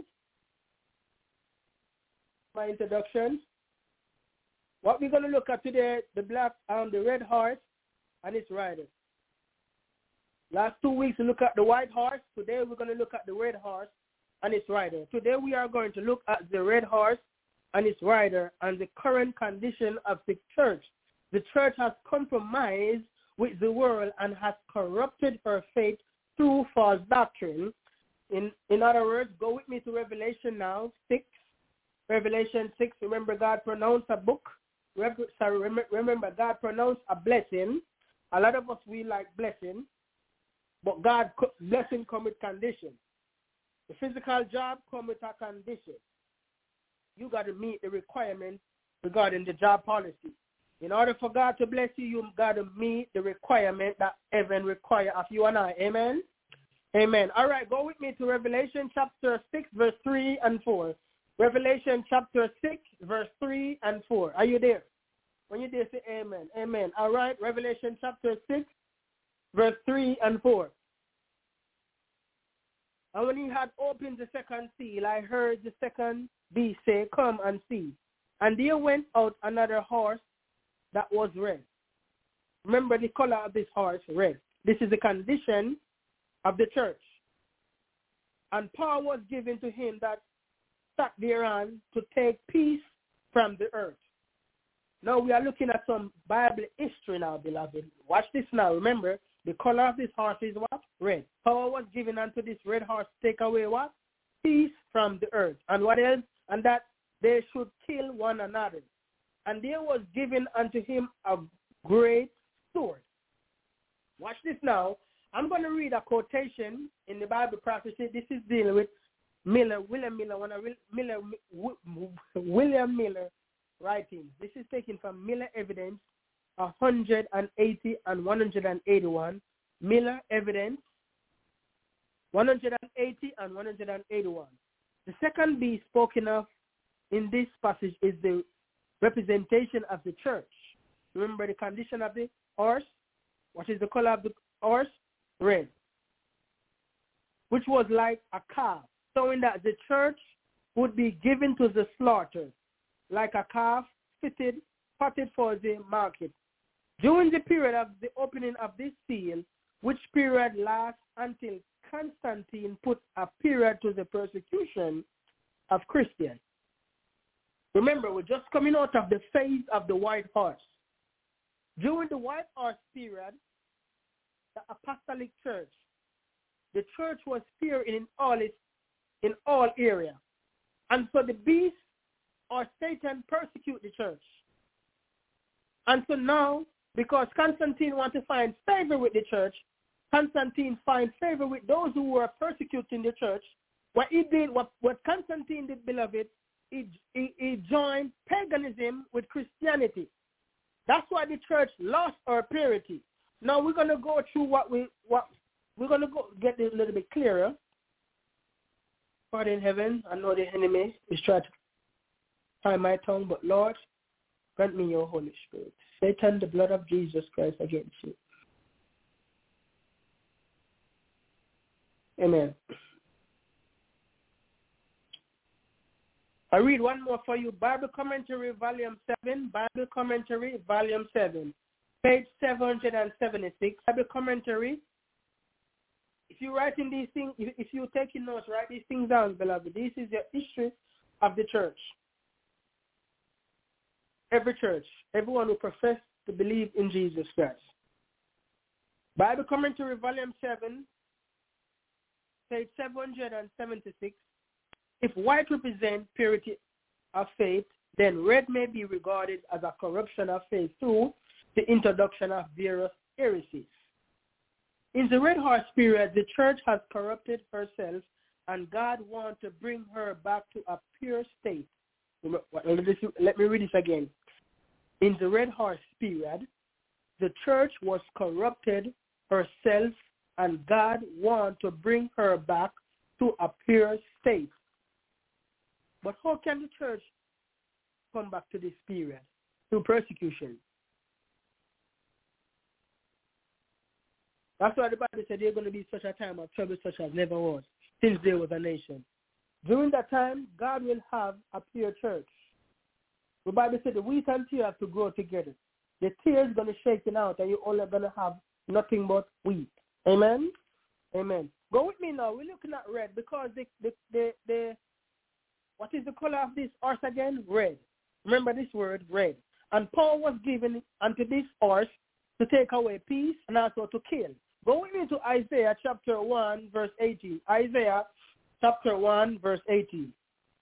my introduction. What we're going to look at today, the red horse and its rider. Last 2 weeks we look at the white horse. Today we're going to look at the red horse and its rider. Today we are going to look at the red horse and its rider and the current condition of the church. The church has compromised with the world and has corrupted her faith through false doctrine. In other words, go with me to Revelation now, 6. Revelation 6, remember God pronounced a book. Remember God pronounced a blessing. A lot of us, we like blessing, but God, blessing come with condition. The physical job come with a condition. You got to meet the requirements regarding the job policy. In order for God to bless you, you got to meet the requirement that heaven requires of you and I. Amen? Amen. All right, go with me to Revelation chapter 6, verse 3 and 4. Revelation chapter 6, verse 3 and 4. Are you there? When you're there, say amen. Amen. All right, Revelation chapter 6, verse 3 and 4. And when he had opened the second seal, I heard the second beast say, come and see. And there went out another horse that was red. Remember the color of this horse, red. This is the condition of the church. And power was given to him that sat thereon to take peace from the earth. Now we are looking at some Bible history now, beloved. Watch this now. Remember, the color of this horse is what? Red. Power was given unto this red horse to take away what? Peace from the earth. And what else? And that they should kill one another. And there was given unto him a great sword. Watch this now. I'm going to read a quotation in the Bible prophecy. This is dealing with William Miller writing. This is taken from Miller Evidence 180 and 181. Miller Evidence 180 and 181. The second beast spoken of in this passage is the representation of the church. Remember the condition of the horse? What is the color of the horse? Red. Which was like a calf, showing that the church would be given to the slaughter, like a calf potted for the market. During the period of the opening of this seal, which period lasts until Constantine put a period to the persecution of Christians. Remember, we're just coming out of the phase of the white horse. During the white horse period, the apostolic church, the church was feared in all areas. And so the beast or Satan persecute the church. And so now, because Constantine wants to find favor with the church, Constantine finds favor with those who were persecuting the church. What he did, what Constantine did, beloved, he joined paganism with Christianity. That's why the church lost our purity. Now we're going to go through what we're going to get this a little bit clearer. Father in heaven, I know the enemy is trying to tie my tongue, but Lord, grant me your Holy Spirit. Satan, the blood of Jesus Christ against you. Amen. I read one more for you. Bible Commentary, Volume 7. Bible Commentary, Volume 7. Page 776. Bible Commentary. If you're writing these things, if you're taking notes, write these things down, beloved. This is the history of the church. Every church, everyone who professes to believe in Jesus Christ. Bible Commentary, Volume 7, page 776. If white represents purity of faith, then red may be regarded as a corruption of faith through the introduction of various heresies. In the Red Horse period, the church has corrupted herself, and God wants to bring her back to a pure state. Let me read this again. In the Red Horse period, the church was corrupted herself, and God wants to bring her back to a pure state. But how can the church come back to this period? Through persecution. That's why the Bible said there's going to be such a time of trouble such as never was, since there was a nation. During that time, God will have a pure church. The Bible said the wheat and tear have to grow together. The tear is going to shake it out, and you're only going to have nothing but wheat. Amen? Amen. Go with me now. We're looking at red because the what is the color of this horse again? Red. Remember this word, red. And Paul was given unto this horse to take away peace and also to kill. Go with me to Isaiah chapter 1, verse 18. Isaiah chapter 1, verse 18.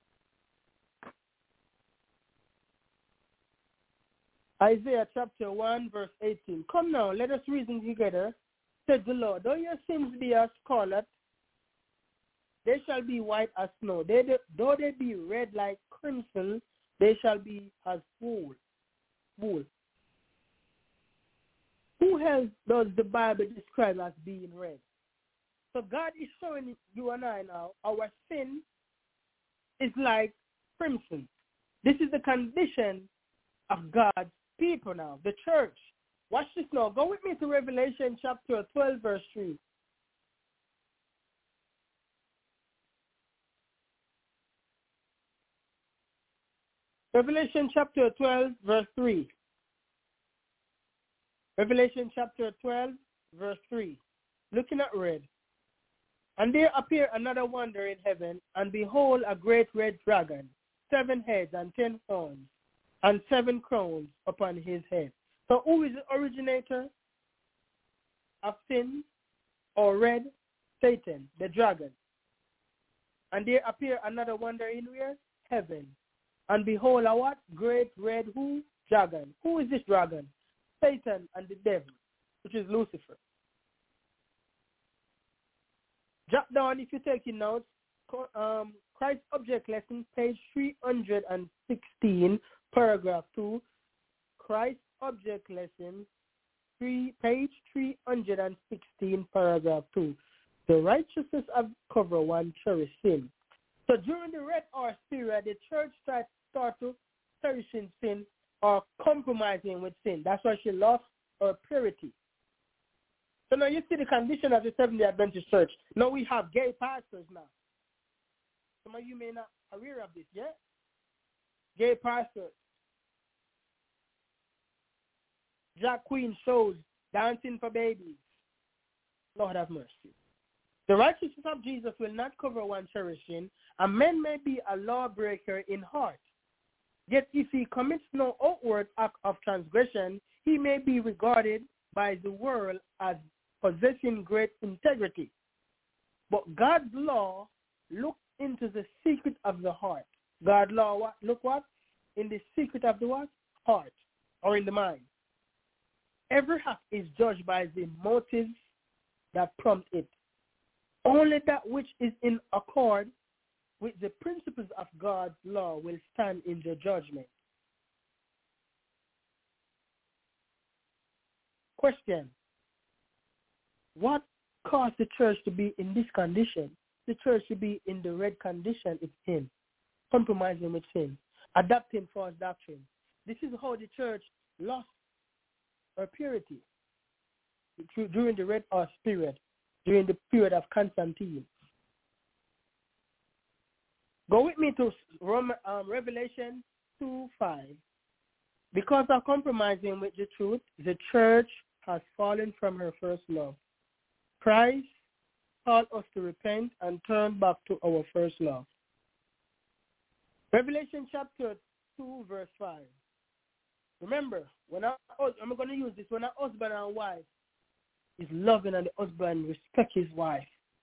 Isaiah chapter 1, verse 18. Come now, let us reason together, said the Lord. Though your sins be as scarlet, they shall be white as snow. Though they be red like crimson, they shall be as wool. Who else does the Bible describe as being red? So God is showing you and I now, our sin is like crimson. This is the condition of God's people now, the church. Watch this now. Go with me to Revelation chapter 12, verse 3. Revelation chapter 12, verse 3. Revelation chapter 12, verse 3. Looking at red. And there appeared another wonder in heaven, and behold, a great red dragon, 7 heads and 10 horns, and 7 crowns upon his head. So who is the originator of sin or red? Satan, the dragon. And there appeared another wonder in where? Heaven. And behold, a what? Great red who? Dragon. Who is this dragon? Satan and the devil, which is Lucifer. Drop down if you're taking notes. Christ Object Lesson, page 316, paragraph 2. Christ Object Lesson, page 316, paragraph 2. The righteousness of cover one cherish sin. So during the Red Horse period, the church started to cherishing sin or compromising with sin. That's why she lost her purity. So now you see the condition of the Seventh-day Adventist church. Now we have gay pastors now. Some of you may not be aware of this, yeah? Gay pastors. Drag queen shows, dancing for babies. Lord have mercy. The righteousness of Jesus will not cover one cherishing. A man may be a lawbreaker in heart. Yet if he commits no outward act of transgression, he may be regarded by the world as possessing great integrity. But God's law looks into the secret of the heart. God's law, what? Look what? In the secret of the what? Heart, or in the mind. Every act is judged by the motives that prompt it. Only that which is in accord with the principles of God's law will stand in the judgment. Question. What caused the church to be in this condition? The church should be in the red condition it's in, compromising with sin, adopting false doctrine. This is how the church lost her purity during the Red Horse period, during the period of Constantine. Go with me to Revelation 2:5. Because of compromising with the truth, the church has fallen from her first love. Christ called us to repent and turn back to our first love. Revelation chapter 2, verse 5. Remember, I'm going to use this, when a husband and wife is loving and the husband respect his wife.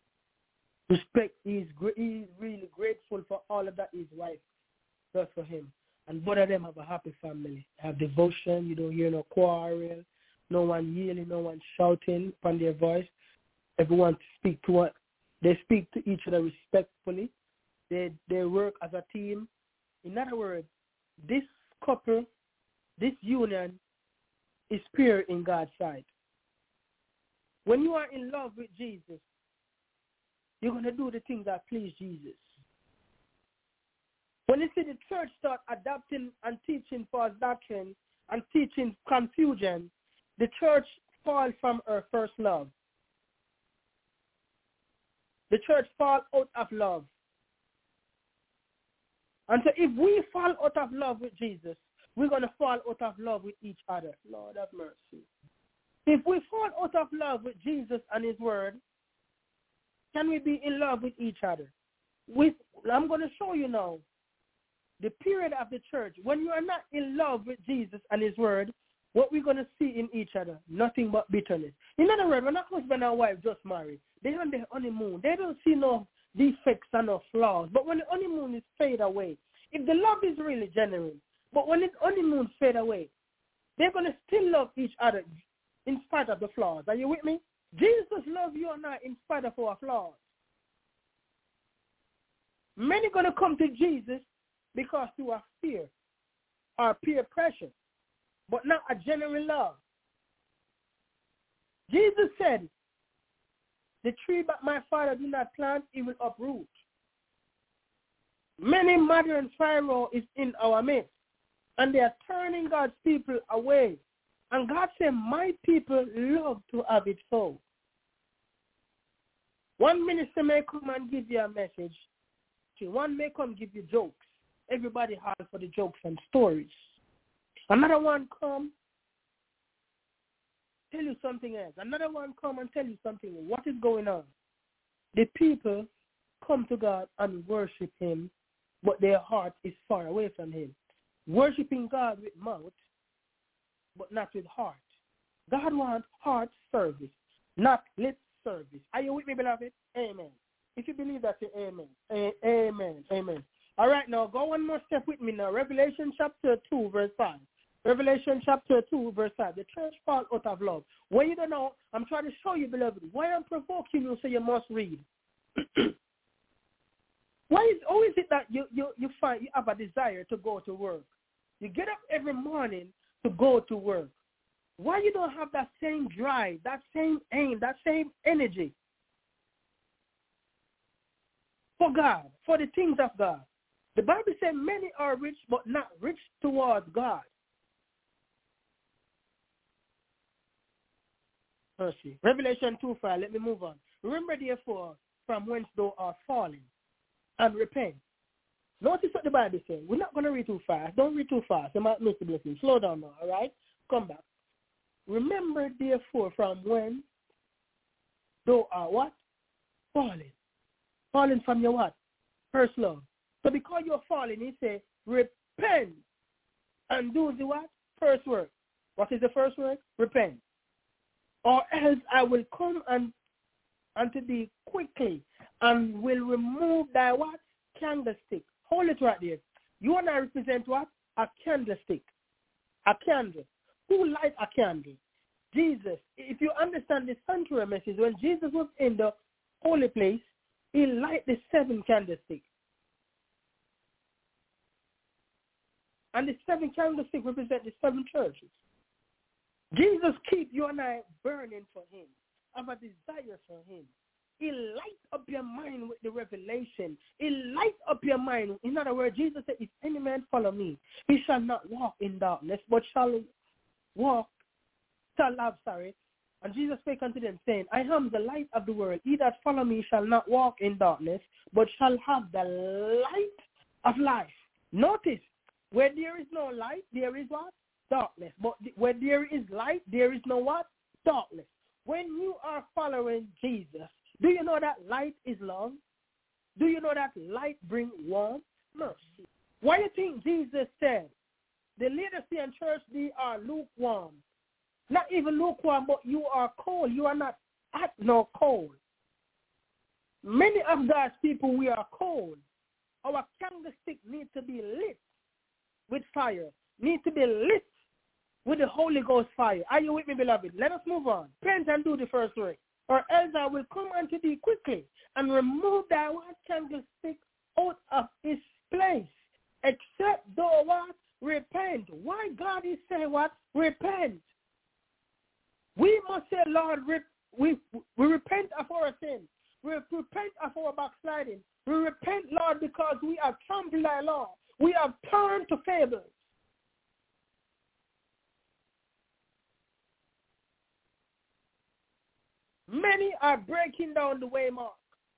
He's really grateful for all of that his wife does for him. And both of them have a happy family. Have devotion. You don't hear no quarrel, no one yelling, no one shouting upon their voice. Everyone speak to each other respectfully. They work as a team. In other words, this couple, this union is pure in God's sight. When you are in love with Jesus, you're going to do the things that please Jesus. When you see the church start adopting and teaching false doctrine and teaching confusion, the church falls from her first love. The church falls out of love. And so if we fall out of love with Jesus, we're going to fall out of love with each other. Lord have mercy. If we fall out of love with Jesus and his word, can we be in love with each other? I'm going to show you now the period of the church. When you are not in love with Jesus and his word, what we're going to see in each other, nothing but bitterness. In other words, when a husband and wife just marry, they're on their honeymoon. They don't see no defects and no flaws. But when the honeymoon is fade away, if the love is really genuine, but when the honeymoon fade away, they're going to still love each other in spite of the flaws. Are you with me? Jesus loves you and I in spite of our flaws. Many going to come to Jesus because through our fear or peer pressure, but not a genuine love. Jesus said, the tree that my Father did not plant, he will uproot. Many modern Pharaoh is in our midst, and they are turning God's people away. And God said, my people love to have it so. One minister may come and give you a message. One may come give you jokes. Everybody has for the jokes and stories. Another one come tell you something else. Another one come and tell you something else. What is going on? The people come to God and worship him, but their heart is far away from him. Worshiping God with mouth, but not with heart. God wants heart service, not lip service. Are you with me, beloved? Amen. If you believe that, say amen. Amen. Amen. All right, now go one more step with me now. Revelation chapter 2, verse 5. Revelation chapter 2, verse 5. The church fall out of love. When you don't know, I'm trying to show you, beloved, why I'm provoking you so you must read. How is it that you find you have a desire to go to work? You get up every morning to go to work. Why you don't have that same drive, that same aim, that same energy for God, for the things of God? The Bible says many are rich, but not rich towards God. Mercy. Revelation 2:5. Let me move on. Remember, therefore, from whence thou art fallen, and repent. Notice what the Bible says. We're not going to read too fast. Don't read too fast. You might miss the blessing. Slow down now, all right? Come back. Remember, therefore, from when thou art what? Fallen. Fallen from your what? First love. So because you're fallen, he says, repent and do the what? First work. What is the first work? Repent. Or else I will come unto thee quickly and will remove thy what? Candlestick. Hold it right there. You and I represent what? A candlestick. A candle. Who light a candle? Jesus. If you understand the sanctuary message, when Jesus was in the holy place, he light the 7 candlesticks. And the 7 candlesticks represent the 7 churches. Jesus keep you and I burning for him, have a desire for him. He lights up your mind with the revelation. He lights up your mind. In other words, Jesus said, if any man follow me, he shall not walk in darkness, but shall have And Jesus spake unto them, saying, I am the light of the world. He that follow me shall not walk in darkness, but shall have the light of life. Notice, where there is no light, there is what? Darkness. But where there is light, there is no what? Darkness. When you are following Jesus, do you know that light is love? Do you know that light brings warmth? Mercy. Why do you think Jesus said, the Laodicean church, they are lukewarm? Not even lukewarm, but you are cold. You are not hot nor cold. Many of God's people, we are cold. Our candlestick needs to be lit with fire. Needs to be lit with the Holy Ghost fire. Are you with me, beloved? Let us move on. Repent and do the first work, or else I will come unto thee quickly and remove thy candlestick out of its place, except thou what? Repent. Why God is saying what? Repent. We must say, Lord, we repent of our sins. We repent of our backsliding. We repent, Lord, because we have trampled thy law. We have turned to fables. Many are breaking down the way mark.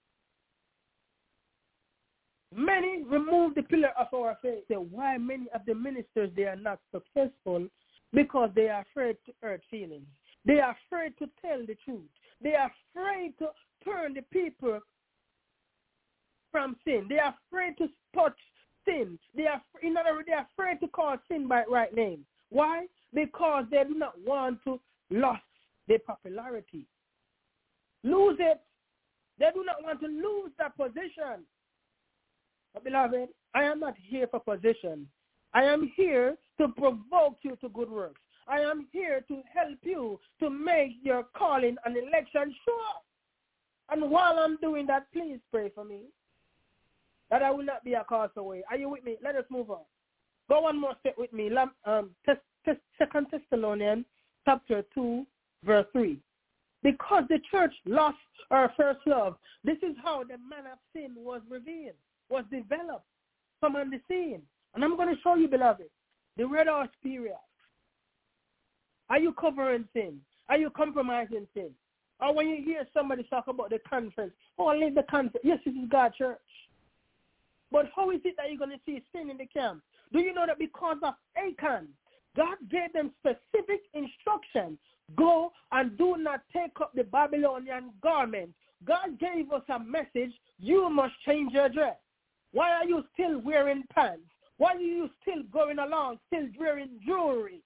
Many remove the pillar of our faith. So why many of the ministers, they are not successful? Because they are afraid to hurt feelings. They are afraid to tell the truth. They are afraid to turn the people from sin. They are afraid to touch sin. In other words, they are afraid to call sin by its right name. Why? Because they do not want to lose their popularity. Lose it. They do not want to lose that position. But beloved, I am not here for position. I am here to provoke you to good works. I am here to help you to make your calling and election sure. And while I'm doing that, please pray for me, that I will not be a castaway. Are you with me? Let us move on. Go one more step with me. 2 Thessalonians chapter 2, verse 3. Because the church lost our first love, this is how the man of sin was revealed, was developed, come on the scene. And I'm going to show you, beloved, the red horse period. Are you covering sin? Are you compromising sin? Or when you hear somebody talk about the conference, oh, leave the conference. Yes, this is God's church. But how is it that you're going to see sin in the camp? Do you know that because of Achan, God gave them specific instructions. Go and do not take up the Babylonian garment. God gave us a message. You must change your dress. Why are you still wearing pants? Why are you still going along, still wearing jewelry?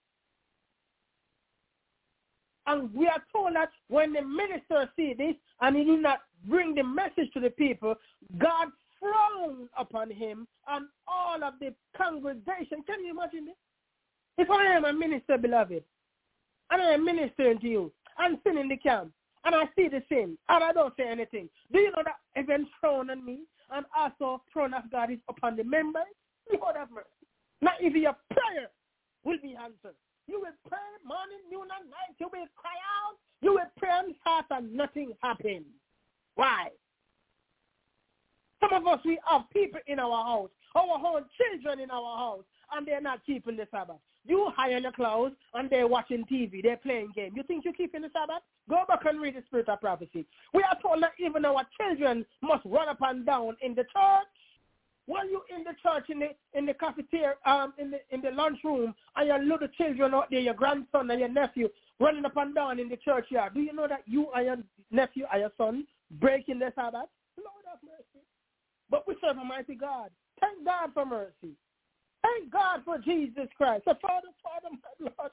And we are told that when the minister see this and he did not bring the message to the people, God frowned upon him and all of the congregation. Can you imagine this? If I am a minister, beloved, and I am ministering to you, and sin in the camp, and I see the sin, and I don't say anything, do you know that heaven frown on me, and also throne of God is upon the members? Lord have mercy. Not even your prayer will be answered. You will pray morning, noon, and night. You will cry out. You will pray and fast, and nothing happens. Why? Some of us, we have people in our house, our own children in our house, and they're not keeping the Sabbath. You hire your clothes, and they're watching TV. They're playing games. You think you're keeping the Sabbath? Go back and read the Spirit of Prophecy. We are told that even our children must run up and down in the church. While you in the church, in the cafeteria, in the lunchroom, and your little children out there, your grandson and your nephew, running up and down in the churchyard, do you know that you and your nephew and your son breaking the Sabbath? Lord have mercy. But we serve a mighty God. Thank God for mercy. Thank God for Jesus Christ. So Father, my Lord,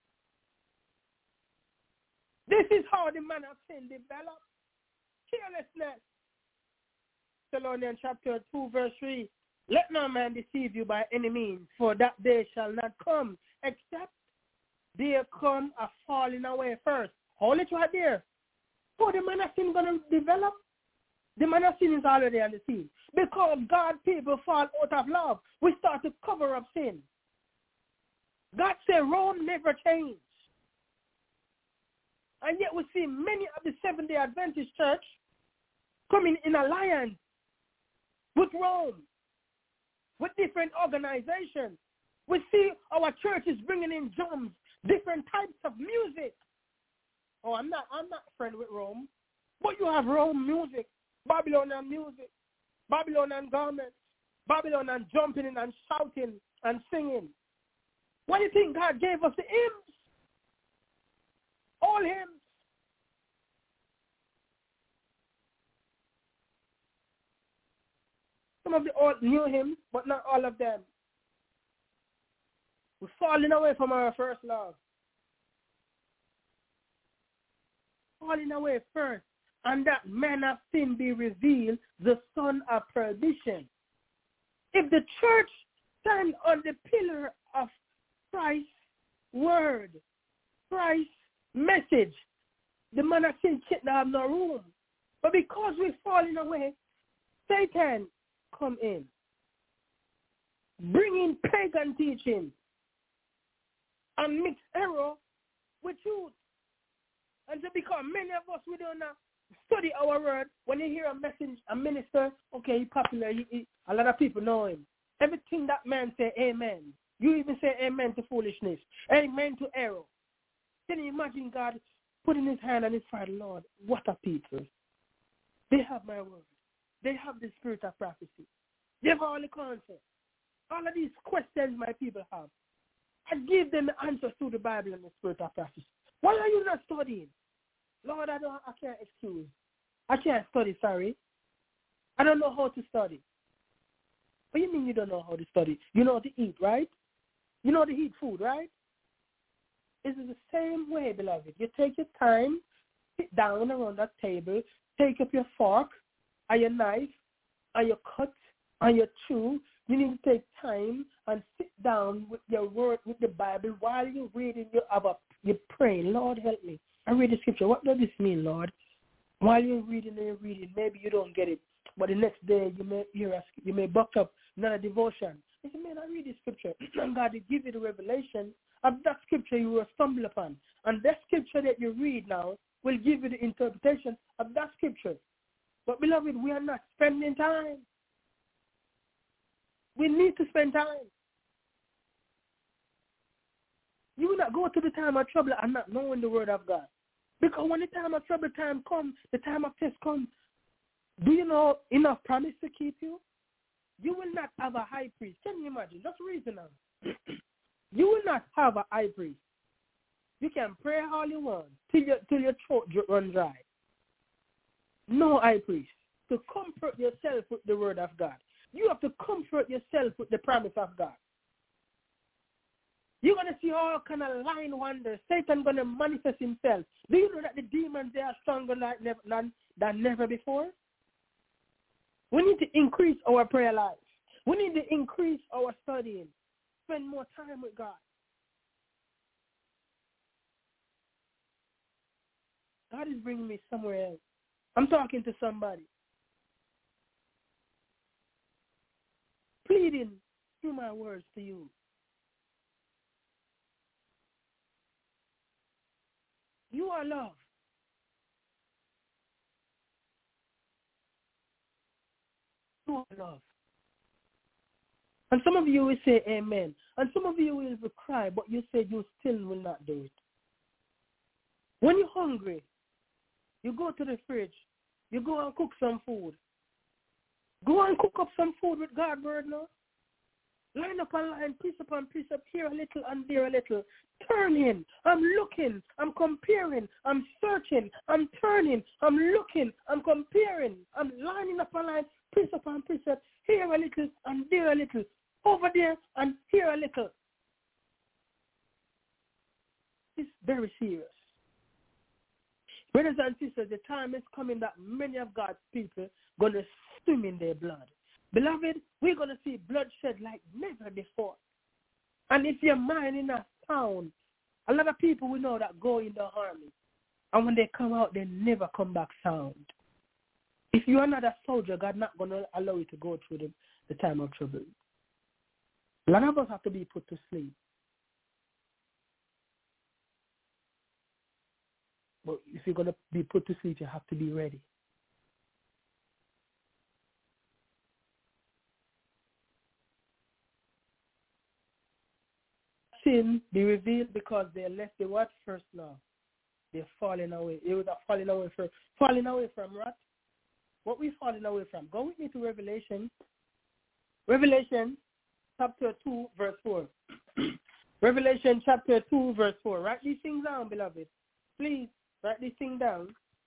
this is how the man of sin developed. Carelessness. Thessalonians chapter 2, verse 3. Let no man deceive you by any means, for that day shall not come, except there come a falling away first. Hold it right there. So the man of sin going to develop? The man of sin is already on the scene. Because God people fall out of love, we start to cover up sin. God said Rome never changed. And yet we see many of the Seventh-day Adventist church coming in alliance with Rome, with different organizations. We see our churches bringing in drums, different types of music. Oh, I'm not friend with Rome. But you have Rome music, Babylonian music, Babylonian garments, Babylonian jumping and shouting and singing. What do you think God gave us? The hymns. All hymns. Some of the old new hymns, but not all of them. We're falling away from our first love. Falling away first. And that man of sin be revealed, the son of perdition. If the church stand on the pillar of Christ's word, Christ's message, the man of sin can't have no room. But because we're falling away, Satan come in, bringing pagan teaching and mix error with truth. And so because many of us, we don't study our word. When you hear a message, a minister, okay, he's popular, a lot of people know him. Everything that man say, amen. You even say amen to foolishness, amen to error. Can you imagine God putting his hand on his heart? Lord, what a people. They have my word. They have the spirit of prophecy. They have all the concepts. All of these questions my people have. I give them the answers to the Bible and the spirit of prophecy. Why are you not studying? Lord, I can't excuse. I can't study, sorry. I don't know how to study. What do you mean you don't know how to study? You know how to eat, right? You know how to eat food, right? It's the same way, beloved. You take your time, sit down around that table, take up your fork and your knife and your cut and your chew. You need to take time and sit down with your word, with the Bible, while you're reading, you're praying. Lord, help me. I read the scripture. What does this mean, Lord? While you're reading, maybe you don't get it. But the next day, you may buck up another devotion. You say, man, I read this scripture. And God will give you the revelation of that scripture you will stumble upon. And that scripture that you read now will give you the interpretation of that scripture. But, beloved, we are not spending time. We need to spend time. You will not go to the time of trouble and not knowing the word of God. Because when the time of trouble time comes, the time of test comes, do you know enough promise to keep you? You will not have a high priest. Can you imagine? Just reason now. You will not have a high priest. You can pray all you want till your throat runs dry. No high priest. To comfort yourself with the word of God. You have to comfort yourself with the promise of God. You're going to see all kind of lying wonders. Satan going to manifest himself. Do you know that the demons, they are stronger than never before? We need to increase our prayer life. We need to increase our studying. Spend more time with God. God is bringing me somewhere else. I'm talking to somebody. Pleading through my words to you. You are loved. You are loved. And some of you will say amen. And some of you will cry, but you say you still will not do it. When you're hungry, you go to the fridge. You go and cook some food. Go and cook up some food with God's word now. Line up and line, precept upon precept, here a little and there a little. Turning, I'm looking, I'm comparing, I'm searching, I'm turning, I'm looking, I'm comparing, I'm lining up a line, precept upon precept, here a little and there a little, over there and here a little. It's very serious. Brothers and sisters, the time is coming that many of God's people going to swim in their blood. Beloved, we're going to see bloodshed like never before. And if your mind is not sound, a lot of people we know that go in the army. And when they come out, they never come back sound. If you are not a soldier, God not going to allow you to go through the time of trouble. A lot of us have to be put to sleep. But if you're going to be put to sleep, you have to be ready. Sin be revealed because they left the what? First love. They're falling away. They were falling away from what? What we falling away from? Go with me to Revelation. Revelation chapter 2, verse 4. Revelation chapter 2, verse 4. Write these things down, beloved. Please, write these things down.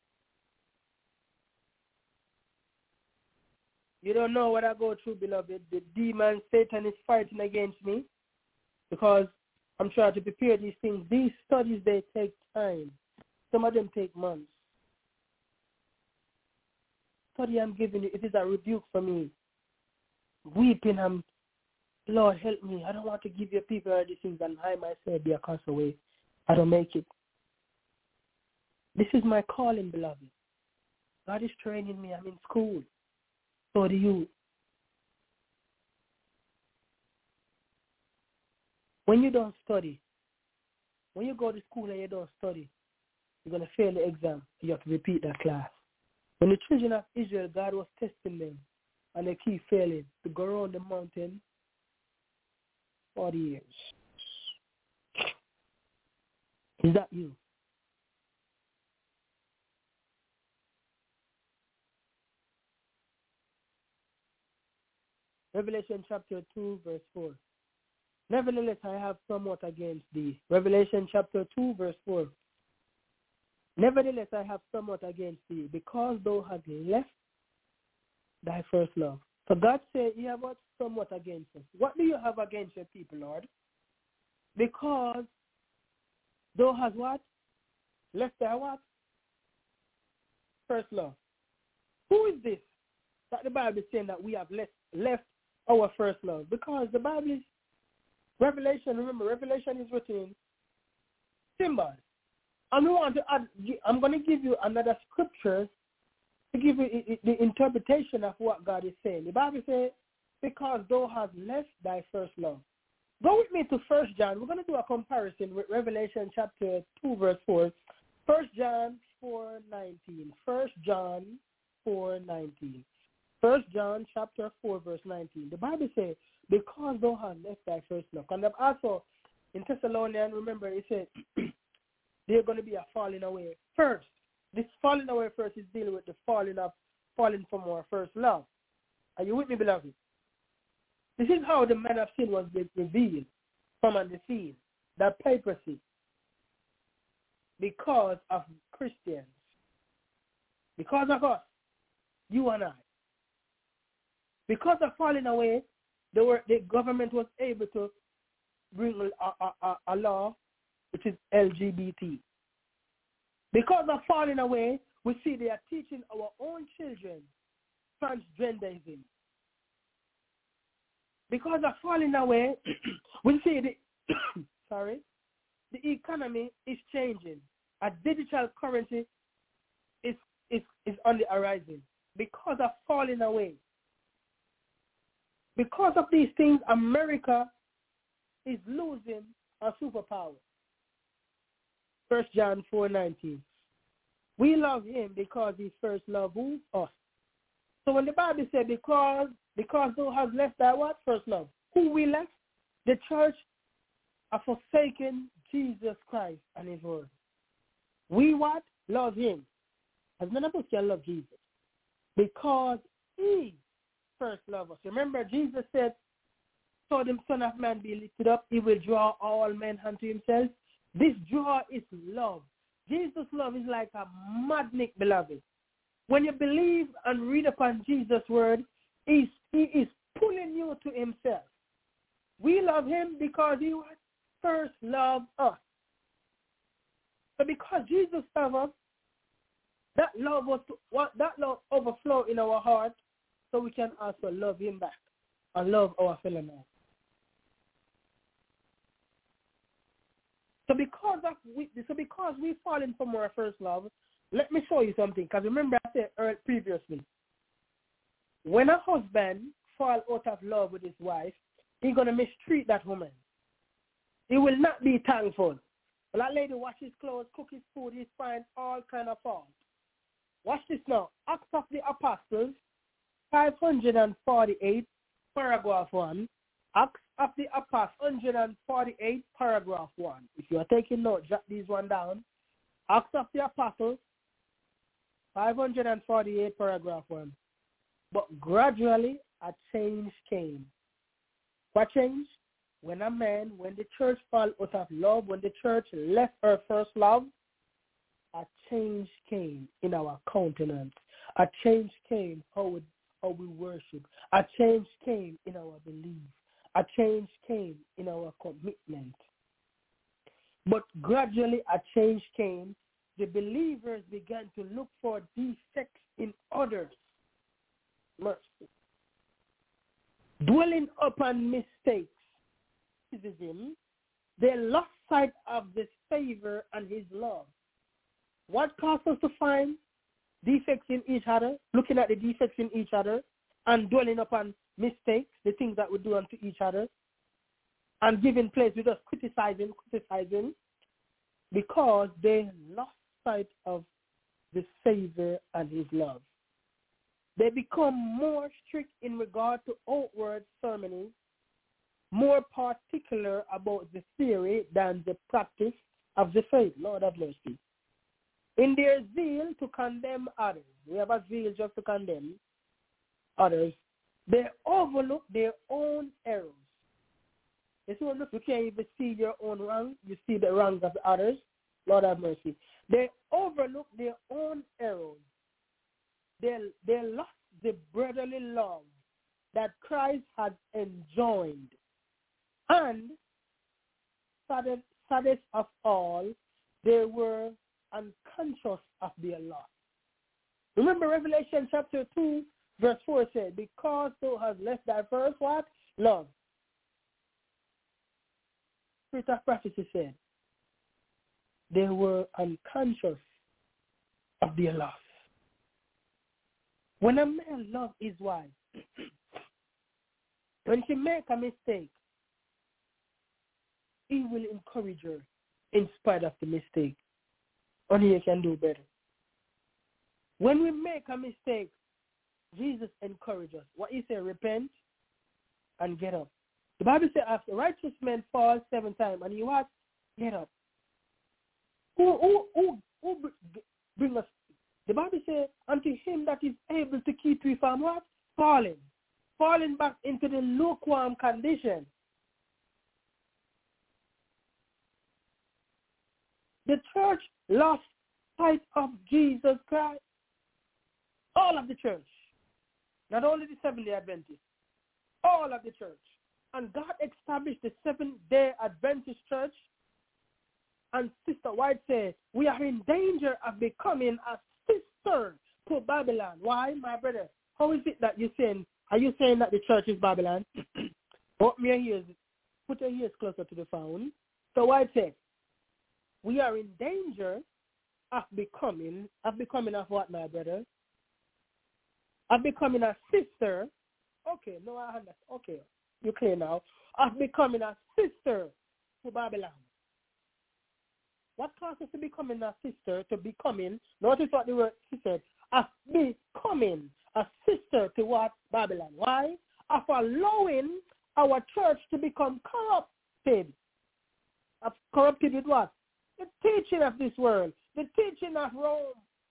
You don't know what I go through, beloved. The demon, Satan is fighting against me because I'm trying to prepare these things. These studies, they take time. Some of them take months. Study I'm giving you, it is a rebuke for me. Weeping, I'm, Lord, help me. I don't want to give your people all these things and I myself be a cast away. I don't make it. This is my calling, beloved. God is training me. I'm in school. So do you. When you don't study, when you go to school and you don't study, you're going to fail the exam. You have to repeat that class. When the children of Israel, God was testing them, and they keep failing to go around the mountain 40 years. Is that you? Revelation chapter 2, verse 4. Nevertheless, I have somewhat against thee. Revelation chapter 2, verse 4. Nevertheless, I have somewhat against thee, because thou hast left thy first love. So God said, you have what? Somewhat against us. What do you have against your people, Lord? Because thou hast what? Left thy what? First love. Who is this that the Bible is saying that we have left our first love? Because the Bible is Revelation. Remember, Revelation is written in symbols. And we want to add, I'm going to give you another scripture to give you the interpretation of what God is saying. The Bible says, because thou hast left thy first love. Go with me to 1 John. We're going to do a comparison with Revelation chapter 2, verse 4. 1 John 4:19. 1 John 4:19. 1 John chapter 4, verse 19. The Bible says, because thou hast left thy first love. And also in Thessalonians, remember, it said, they're going to be a falling away first. This falling away first is dealing with the falling from our first love. Are you with me, beloved? This is how the man of sin was revealed from on the scene. That papacy. Because of Christians. Because of us. You and I. Because of falling away, the government was able to bring a law which is LGBT. Because of falling away, we see they are teaching our own children transgenderism. Because of falling away, we see the economy is changing. A digital currency is on the horizon. Because of falling away. Because of these things, America is losing a superpower. 1 John 4:19. We love him because he first loved us. So when the Bible said, because thou hast left thy what? First love. Who we left? The church have forsaken Jesus Christ and his word. We what? Love him. As none of us can love Jesus. Because he first loved us. Remember, Jesus said, so the Son of Man be lifted up, he will draw all men unto himself. This draw is love. Jesus' love is like a magnet, beloved. When you believe and read upon Jesus' word, he is pulling you to himself. We love him because he first loved us. So because Jesus loved us, that love overflow in our heart, so we can also love him back and love our fellow man. So because we've fallen from our first love, let me show you something. Because remember I said previously, when a husband falls out of love with his wife, he's going to mistreat that woman. He will not be thankful. Well, that lady washes clothes, cook his food, he finds all kind of fault. Watch this now. Acts of the Apostles, 548, paragraph 1. Acts of the Apostles, 148, paragraph 1. If you are taking notes, jot these one down. Acts of the Apostles, 548, paragraph 1. But gradually a change came. What change? When the church fell out of love, when the church left her first love, a change came in our countenance. A change came how we worship. A change came in our belief. A change came in our commitment. But gradually a change came. The believers began to look for defects in others. Mercy. Dwelling upon mistakes, they lost sight of his favor and his love. What caused us to find defects in each other, looking at the defects in each other, and dwelling upon mistakes, the things that we do unto each other, and giving place with us criticizing, because they lost sight of the Savior and his love. They become more strict in regard to outward ceremonies, more particular about the theory than the practice of the faith. Lord have mercy. In their zeal to condemn others, we have a zeal just to condemn others, they overlook their own errors. You can't even see your own wrong, you see the wrongs of the others. Lord have mercy. They overlook their own errors. They lost the brotherly love that Christ had enjoined. And saddest of all, they were unconscious of their loss. Remember Revelation chapter 2, verse 4 said, because thou hast left thy first what? Love. Spirit of prophecy said, they were unconscious of their loss. When a man loves his wife, when she makes a mistake, he will encourage her in spite of the mistake. Only you can do better. When we make a mistake, Jesus encourages us. What he said, repent and get up. The Bible says after righteous men fall 7 times and you what? Get up. Who bring us? The Bible says unto him that is able to keep you from what? Falling back into the lukewarm condition. The church lost sight of Jesus Christ. All of the church. Not only the Seventh-day Adventists. All of the church. And God established the Seventh-day Adventist church. And Sister White said, we are in danger of becoming a sister to Babylon. Why, my brother? How is it that you're saying, are you saying that the church is Babylon? Put your ears closer to the phone. So White said, we are in danger of becoming of what, my brother? Of becoming a sister. Okay, no, I understand. Okay, you're clear now. Of becoming a sister to Babylon. What causes to becoming a sister to becoming? Notice what the word he said. Of becoming a sister to what? Babylon. Why? Of allowing our church to become corrupted. Corrupted with what? The teaching of this world. The teaching of Rome.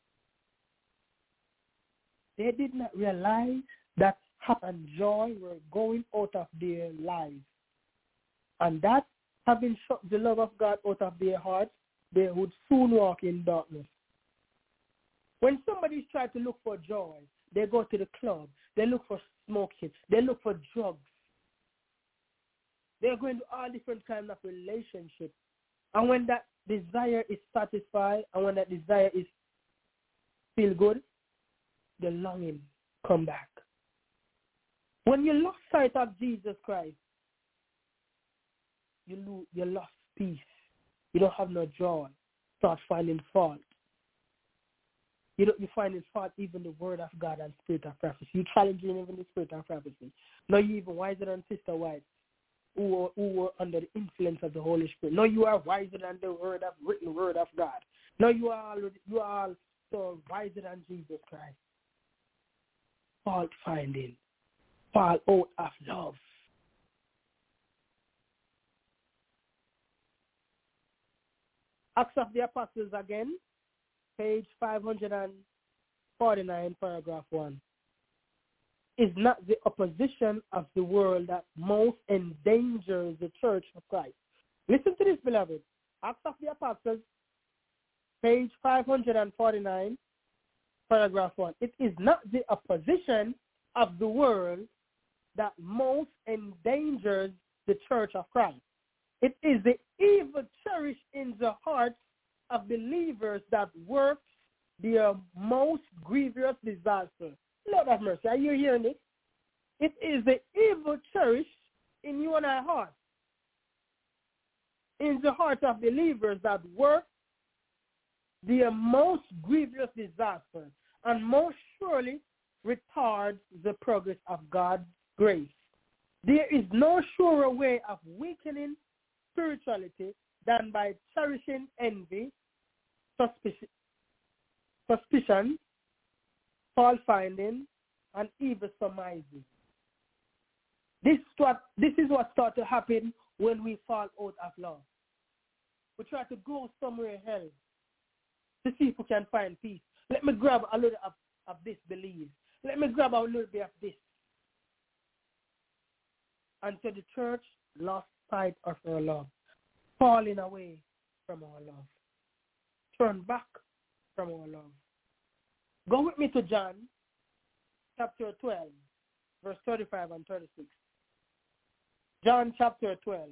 They did not realize that hope and joy were going out of their lives. And that, having shut the love of God out of their hearts, they would soon walk in darkness. When somebody tries to look for joy, they go to the club. They look for smoking. They look for drugs. They're going to all different kinds of relationships. And when that desire is satisfied and when that desire is feel good, the longing come back. When you lost sight of Jesus Christ, you lost peace. You don't have no joy. Start finding fault. You find in fault even the word of God and spirit of prophecy. You challenging even the spirit of prophecy. Now you even wiser than Sister White, who were under the influence of the Holy Spirit. Now you are wiser than the written word of God. Now you are so wiser than Jesus Christ. Fault finding. Fall out of love. Acts of the Apostles again, page 549, paragraph 1. Is not the opposition of the world that most endangers the church of Christ. Listen to this, beloved. Acts of the Apostles, page 549, paragraph 1. It is not the opposition of the world that most endangers the church of Christ. It is the evil cherished in the hearts of believers that works their most grievous disaster. Lord have mercy. Are you hearing it? It is the evil cherished in you and our hearts, in the hearts of believers that work their most grievous disaster and most surely retards the progress of God's grace. There is no surer way of weakening spirituality than by cherishing envy, suspicion, fault finding, and evil surmising. This is what starts to happen when we fall out of love. We try to go somewhere else to see if we can find peace. Let me grab a little of this belief. Let me grab a little bit of this. And so the church lost sight of her love, falling away from our love, turn back from our love. Go with me to John chapter 12, verse 35 and 36. John chapter 12.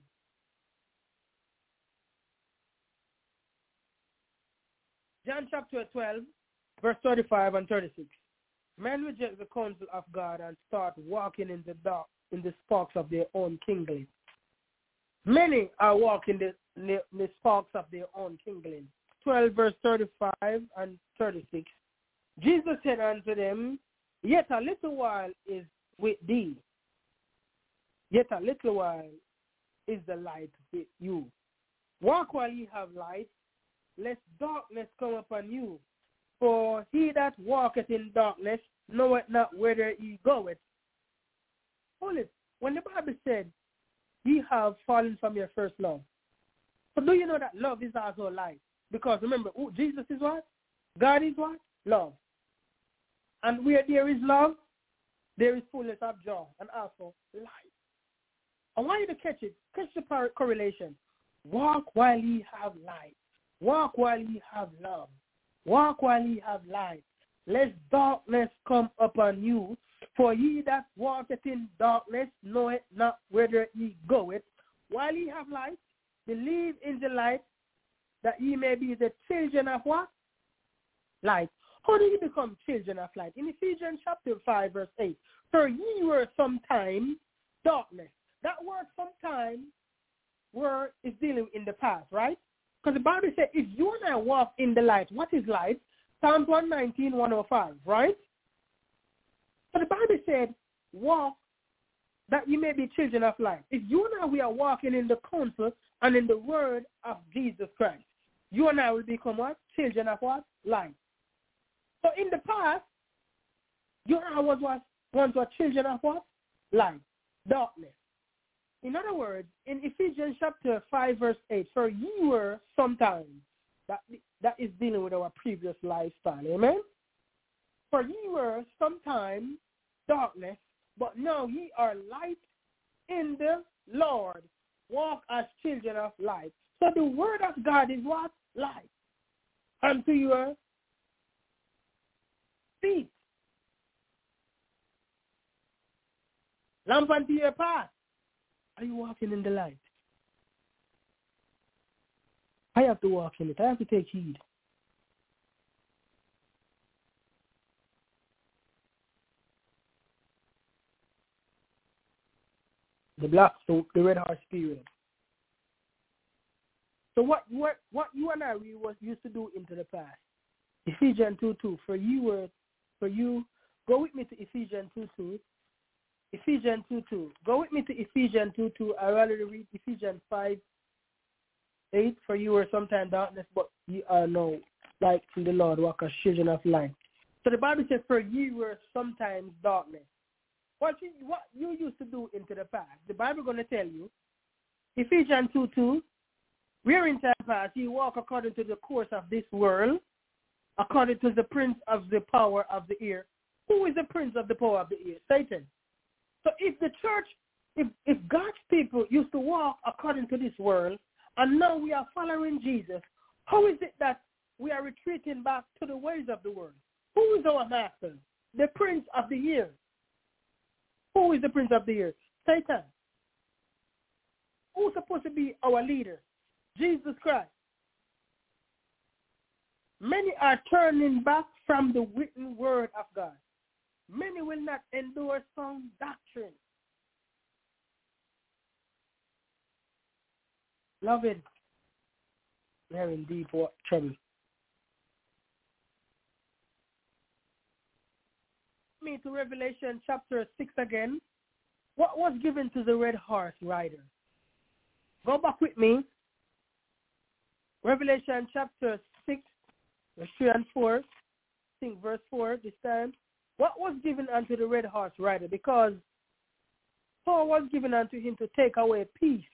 John chapter 12, verse 35 and 36. Men reject the counsel of God and start walking in the dark, in the sparks of their own kindling. Many are walking the sparks of their own kindling. 12, verse 35 and 36. Jesus said unto them, yet a little while is with thee. Yet a little while is the light with you. Walk while ye have light, lest darkness come upon you. For he that walketh in darkness knoweth not whither he goeth. Hold it. When the Bible said, ye have fallen from your first love. So do you know that love is also light? Because remember, Jesus is what? God is what? Love. And where there is love, there is fullness of joy and also light. I want you to catch it. Catch the correlation. Walk while ye have light. Walk while ye have love. Walk while ye have light. Lest darkness come upon you. For ye that walketh in darkness knoweth not whither ye goeth. While ye have light, believe in the light, that ye may be the children of what? Light. How do you become children of light? In Ephesians chapter 5, verse 8. For ye were sometime darkness. That word sometime is dealing in the past, right? Because the Bible says, if you and I walk in the light, what is light? Psalms 119, 105, right? So the Bible said, walk that you may be children of light. If you and I, we are walking in the counsel and in the word of Jesus Christ, you and I will become what? Children of what? Light. So in the past, you and I once were children of what? Light. Darkness. In other words, in Ephesians chapter 5, verse 8, for ye were sometime, that is dealing with our previous lifestyle, amen? For ye were sometime darkness, but now ye are light in the Lord. Walk as children of light. So the word of God is what? Light. Unto your feet. Lamp unto your path. Are you walking in the light? I have to walk in it. I have to take heed. The red horse period. So what you and I used to do into the past. Ephesians 2:2. Go with me to Ephesians 2:2. Ephesians 2:2. Go with me to Ephesians 2:2. I rather read Ephesians 5:8. For you were sometime darkness, but you are now light in the Lord, walk as children of light. So the Bible says, for you were sometimes darkness. What you used to do into the past, the Bible going to tell you, Ephesians 2:2, Where in time past he walked according to the course of this world, according to the prince of the power of the air. Who is the prince of the power of the air? Satan. So if the church, if God's people used to walk according to this world, and now we are following Jesus, how is it that we are retreating back to the ways of the world? Who is our master? The prince of the air. Who is the prince of the air? Satan. Who's supposed to be our leader? Jesus Christ. Many are turning back from the written word of God. Many will not endure sound doctrine. Beloved, we are in deep trouble. Me to Revelation chapter 6 again. What was given to the red horse rider? Go back with me. Revelation chapter 6, verse 3 and 4. I think verse 4 this time. What was given unto the red horse rider? Because power was given unto him to take away peace.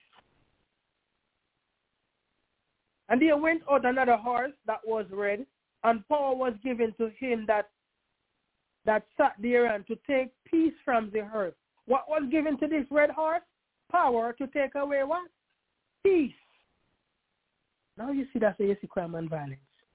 And there went out another horse that was red, and power was given to him that sat there and to take peace from the earth. What was given to this red horse? Power to take away what? Peace. Now you see that's a crime and violence.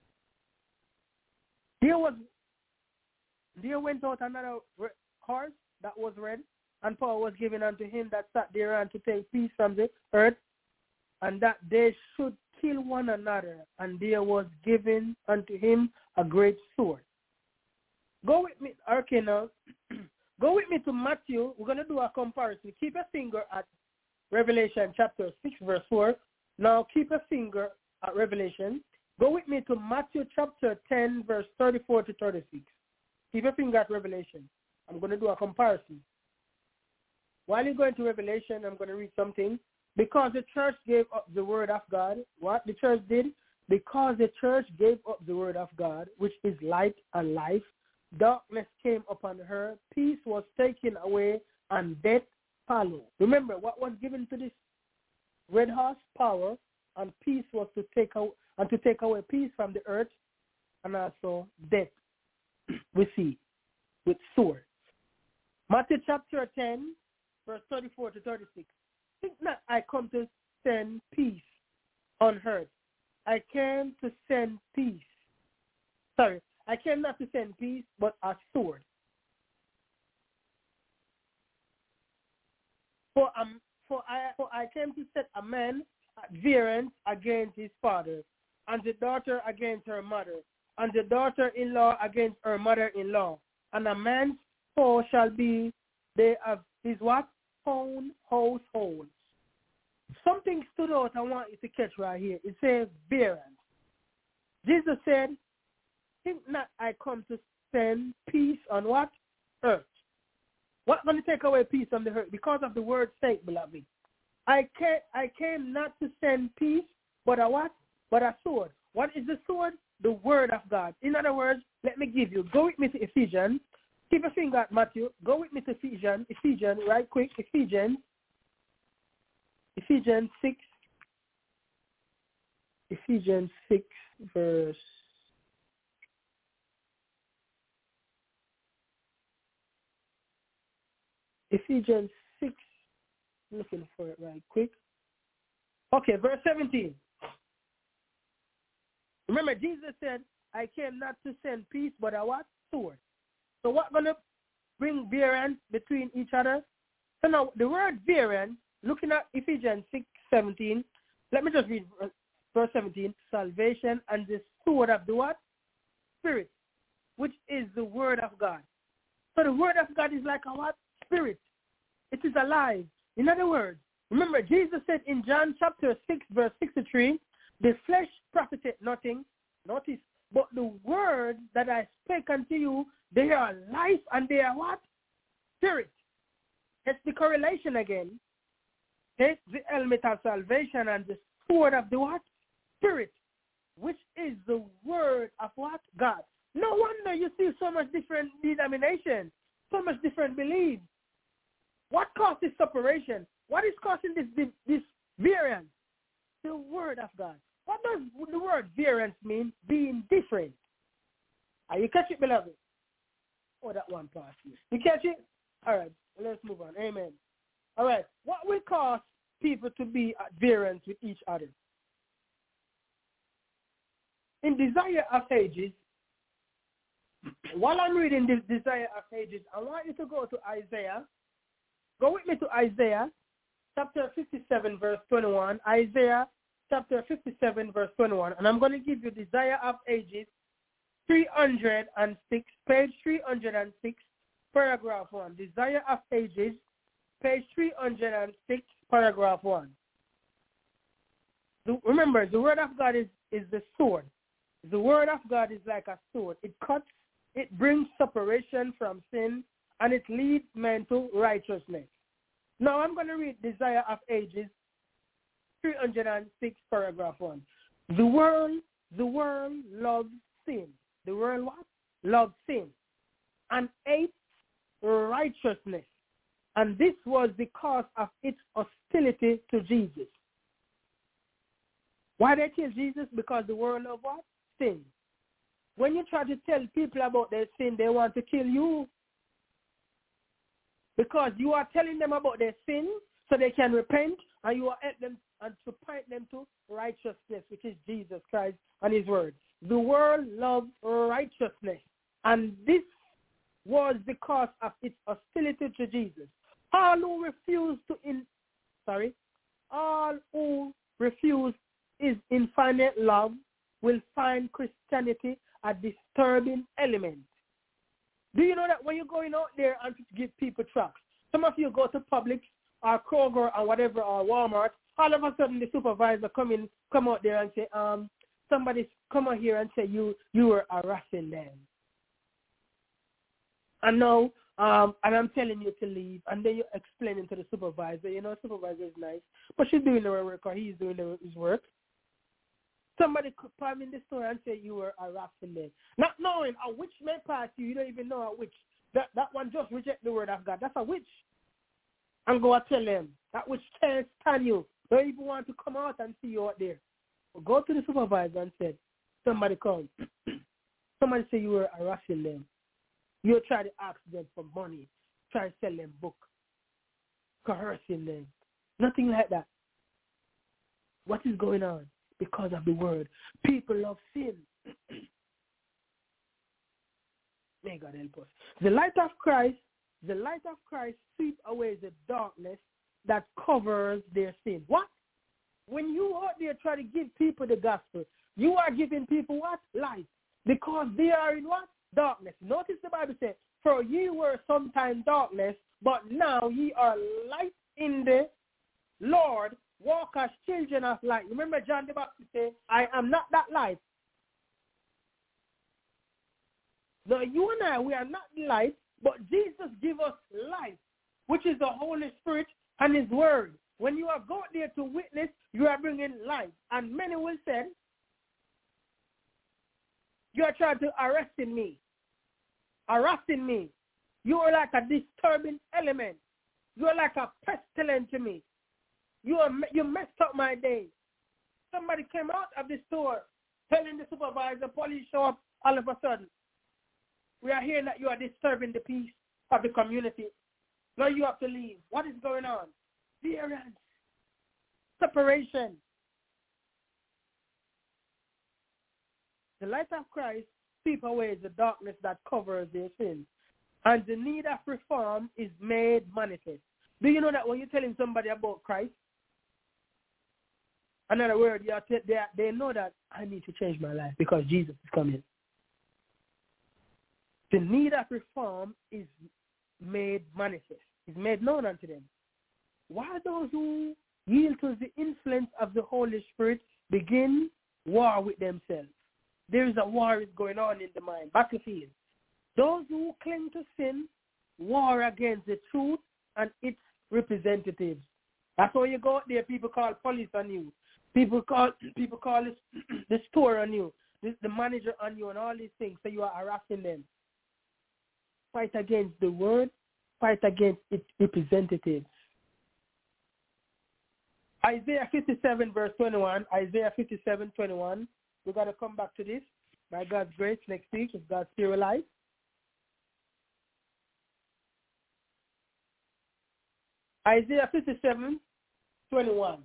There went out another horse that was red, and power was given unto him that sat there and to take peace from the earth, and that they should kill one another, and there was given unto him a great sword. Go with me, okay, now. Go with me to Matthew. We're going to do a comparison. Keep a finger at Revelation chapter 6, verse 4. Now keep a finger at Revelation. Go with me to Matthew chapter 10, verse 34 to 36. Keep a finger at Revelation. I'm going to do a comparison. While you're going to Revelation, I'm going to read something. Because the church gave up the word of God, what the church did? Because the church gave up the word of God, which is light and life, darkness came upon her, peace was taken away, and death followed. Remember, what was given to this red horse? Power, and peace was to take away peace from the earth, and also death. We see with swords. Matthew chapter 10, verse 34 to 36. Think not I come to send peace on earth. I came to send peace. Sorry, I came not to send peace, but a sword. For I came to set a man at variance against his father, and the daughter against her mother, and the daughter-in-law against her mother-in-law. And a man's foe shall be they of his what? Own household. Something stood out I want you to catch right here. It says variance. Jesus said, think not I come to send peace on what? Earth. What's going to take away peace from the earth? Because of the word's sake, beloved. I came not to send peace, but a what? But a sword. What is the sword? The word of God. In other words, let me give you. Go with me to Ephesians. Keep a finger at Matthew. Go with me to Ephesians, right quick. Ephesians 6. Ephesians 6, verse. Ephesians 6. Looking for it right quick. Okay, verse 17. Remember, Jesus said, I came not to send peace, but a what? Sword. So what's going to bring variance between each other? So now, the word variance, looking at Ephesians 6:17, let me just read verse 17. Salvation and the sword of the what? Spirit, which is the word of God. So the word of God is like a what? Spirit. It is alive. In other words, remember, Jesus said in John chapter 6, verse 63, the flesh profiteth nothing. Notice, but the words that I spake unto you, they are life and they are what? Spirit. It's the correlation again. Take the helmet of salvation and the sword of the what? Spirit, which is the word of what? God. No wonder you see so much different denominations, so much different beliefs. What caused this separation? What is causing this variance? the word of God. What does the word variance mean? Being different. Are you catch it, beloved? Oh, that one pass. You catch it? All right, let's move on. Amen. All right, what will cause people to be at variance with each other? In Desire of Ages, while I'm reading this Desire of Ages, I want you to go to Isaiah. Go with me to Isaiah chapter 57, verse 21. Isaiah chapter 57, verse 21. And I'm going to give you Desire of Ages 306, page 306, paragraph 1. Desire of Ages, page 306, paragraph 1. Remember, the word of God is the sword. The word of God is like a sword. It cuts, it brings separation from sin, and it leads men to righteousness. Now I'm going to read Desire of Ages 306, paragraph 1. The world loves sin. The world what? Loves sin and hates righteousness. And this was because of its hostility to Jesus. Why they kill Jesus? Because the world loves what? Sin. When you try to tell people about their sin, they want to kill you. Because you are telling them about their sin so they can repent, and you are help them and to point them to righteousness, which is Jesus Christ and his word. The world loves righteousness, and this was because of its hostility to Jesus. All who refuse his infinite love will find Christianity a disturbing element. Do you know that when you're going out there and to give people tracts, some of you go to Publix or Kroger or whatever or Walmart, all of a sudden the supervisor come out there and say, somebody come out here and say you were harassing them. And now, and I'm telling you to leave, and then you're explaining to the supervisor, supervisor is nice, but she's doing her work or he's doing his work. Somebody could come in the store and say you were harassing them. Not knowing a witch may pass you don't even know a witch. That one just reject the word of God. That's a witch. And go and tell them. That witch can't stand you. Don't even want to come out and see you out there. Well, go to the supervisor and say, somebody come. Somebody say you were harassing them. You try to ask them for money. Try to sell them book. Coercing them. Nothing like that. What is going on? Because of the word. People love sin. May God help us. The light of Christ sweeps away the darkness that covers their sin. What? When you out there try to give people the gospel, you are giving people what? Light. Because they are in what? Darkness. Notice the Bible says, for ye were sometime darkness, but now ye are light in the Lord. Walk as children of light. Remember John the Baptist said, I am not that light. Now you and I, we are not light, but Jesus give us light, which is the Holy Spirit and his word. When you are going there to witness, you are bringing light. And many will say, you are trying to harassing me. You are like a disturbing element. You are like a pestilence to me. You messed up my day. Somebody came out of the store telling the supervisor, police show up all of a sudden. We are hearing that you are disturbing the peace of the community. Now you have to leave. What is going on? Variance. Separation. The light of Christ sweeps away the darkness that covers their sins. And the need of reform is made manifest. Do you know that when you're telling somebody about Christ, another word, they know that I need to change my life because Jesus is coming. The need of reform is made manifest, is made known unto them. While those who yield to the influence of the Holy Spirit begin war with themselves. There is a war is going on in the mind, battlefield. Those who cling to sin war against the truth and its representatives. That's why you go out there, people call police on you. People call the store on you, the manager on you, and all these things. So you are harassing them. Fight against the word. Fight against its representatives. Isaiah 57, verse 21. Isaiah 57, 21. We're going to come back to this by God's grace next week if God's still alive. Isaiah 57, 21.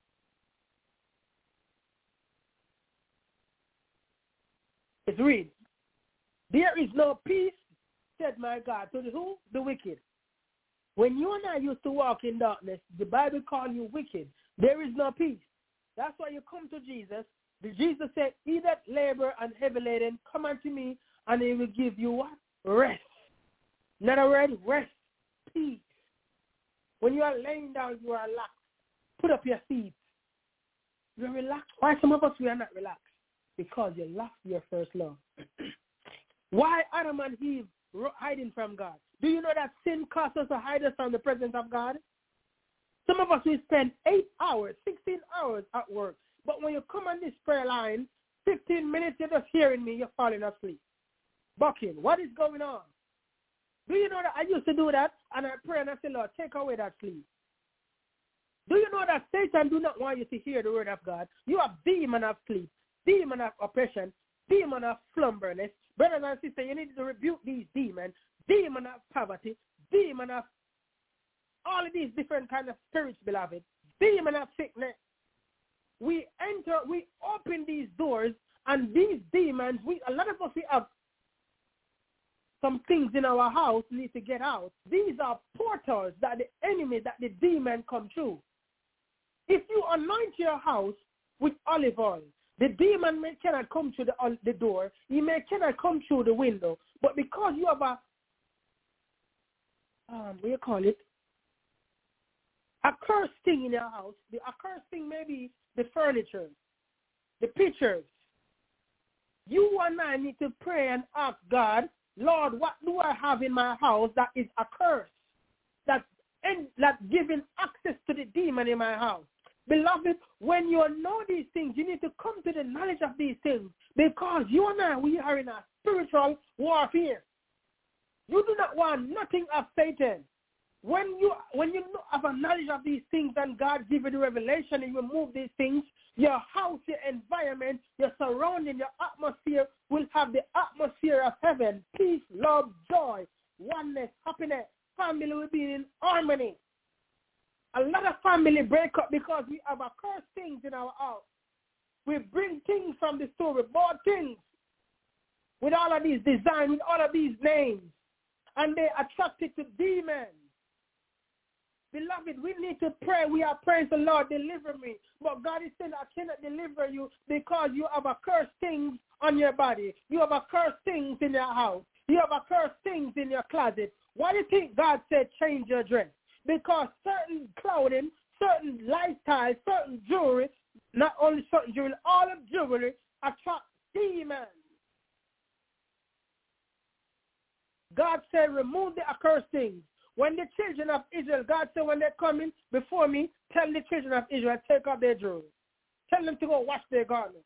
It reads, there is no peace, said my God, to the who? The wicked. When you and I used to walk in darkness, the Bible called you wicked. There is no peace. That's why you come to Jesus. Jesus said, he that labor and heavy laden, come unto me, and he will give you what? Rest. In other words, rest, peace. When you are laying down, you are relaxed. Put up your feet. You're relaxed. Why some of us, we are not relaxed? Because you lost your first love. Why Adam and Eve hiding from God? Do you know that sin caused us to hide us from the presence of God? Some of us, we spend 8 hours, 16 hours at work. But when you come on this prayer line, 15 minutes, you're just hearing me, you're falling asleep. Bucking, what is going on? Do you know that I used to do that? And I pray and I say, Lord, take away that sleep. Do you know that Satan do not want you to hear the word of God? You have demon of sleep, demon of oppression, demon of slumberness. Brothers and sisters, you need to rebuke these demons, demon of poverty, demon of all of these different kind of spirits, beloved, demon of sickness. We open these doors, and these demons, a lot of us, we have some things in our house need to get out. These are portals that the enemy, that the demon come through. If you anoint your house with olive oil, the demon cannot come through the door. He cannot come through the window. But because you have a cursed thing in your house, the accursed thing may be the furniture, the pictures. You and I need to pray and ask God, Lord, what do I have in my house that is accursed, that giving access to the demon in my house? Beloved, when you know these things, you need to come to the knowledge of these things, because you and I, we are in a spiritual warfare. You do not want nothing of Satan. When you have a knowledge of these things and God gives you the revelation and you remove these things, your house, your environment, your surrounding, your atmosphere will have the atmosphere of heaven. Peace, love, joy, oneness, happiness. Family will be in harmony. A lot of family break up because we have accursed things in our house. We bring things from the store. We bought things with all of these designs, with all of these names, and they attracted to demons. Beloved, we need to pray. We are praying the Lord, deliver me. But God is saying, I cannot deliver you because you have accursed things on your body. You have accursed things in your house. You have accursed things in your closet. Why do you think God said change your dress? Because certain clothing, certain lifestyle, certain jewelry, not only certain jewelry, all of jewelry attract demons. God said, remove the accursed things. When the children of Israel, God said, when they're coming before me, tell the children of Israel, take off their jewelry. Tell them to go wash their garments.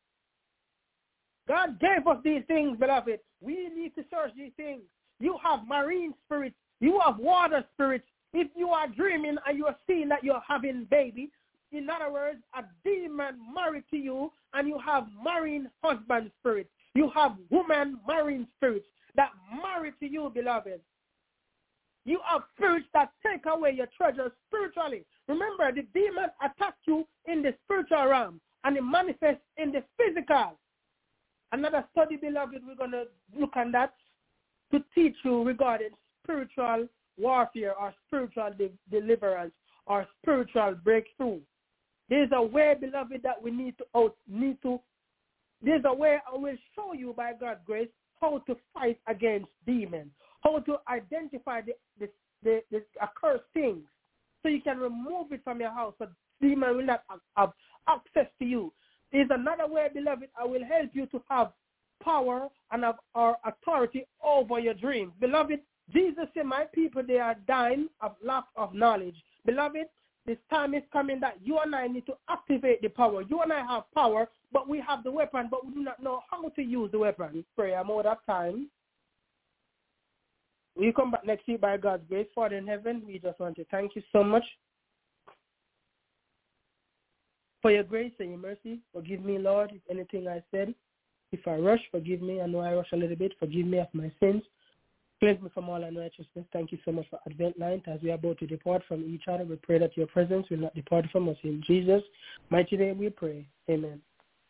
God gave us these things, beloved. We need to search these things. You have marine spirits. You have water spirits. If you are dreaming and you are seeing that you're having baby, in other words, a demon married to you, and you have marine husband spirits. You have woman marine spirits that married to you, beloved. You have spirits that take away your treasure spiritually. Remember, the demon attack you in the spiritual realm, and it manifests in the physical. Another study, beloved, we're going to look on that to teach you regarding spiritual warfare or spiritual deliverance or spiritual breakthrough. There's a way, beloved, that we need to. There's a way I will show you by God's grace how to fight against demons, how to identify the accursed things, so you can remove it from your house, so demon will not have access to you. There's another way, beloved, I will help you to have power and have our authority over your dreams. Beloved, Jesus said, my people, they are dying of lack of knowledge. Beloved, this time is coming that you and I need to activate the power. You and I have power, but we have the weapon, but we do not know how to use the weapon. Pray, I'm out of time. We come back next week by God's grace. Father in heaven, we just want to thank you so much For your grace and your mercy, forgive me, Lord, if anything I said. If I rush, forgive me. I know I rush a little bit. Forgive me of my sins. Cleanse me from all unrighteousness. Thank you so much for Advent night. As we are about to depart from each other, we pray that your presence will not depart from us. In Jesus' mighty name we pray. Amen.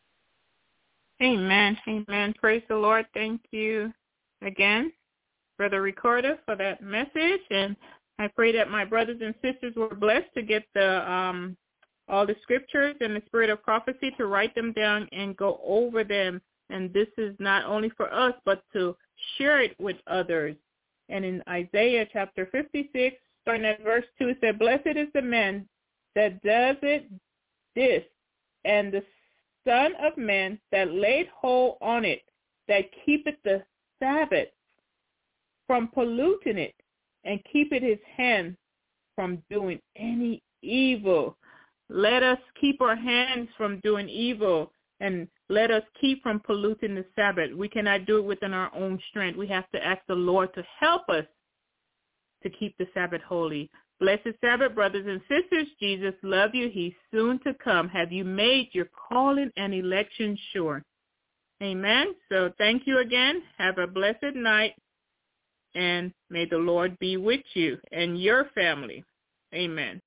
Amen. Amen. Praise the Lord. Thank you again, Brother Ricardo, for that message. And I pray that my brothers and sisters were blessed to get the all the scriptures and the spirit of prophecy, to write them down and go over them. And this is not only for us, but to share it with others. And in Isaiah chapter 56, starting at verse 2, it said, "Blessed is the man that does this, and the Son of Man that laid hold on it, that keepeth the Sabbath from polluting it, and keepeth his hand from doing any evil." Let us keep our hands from doing evil, and let us keep from polluting the Sabbath. We cannot do it within our own strength. We have to ask the Lord to help us to keep the Sabbath holy. Blessed Sabbath, brothers and sisters. Jesus loves you. He's soon to come. Have you made your calling and election sure? Amen. So thank you again. Have a blessed night, and may the Lord be with you and your family. Amen.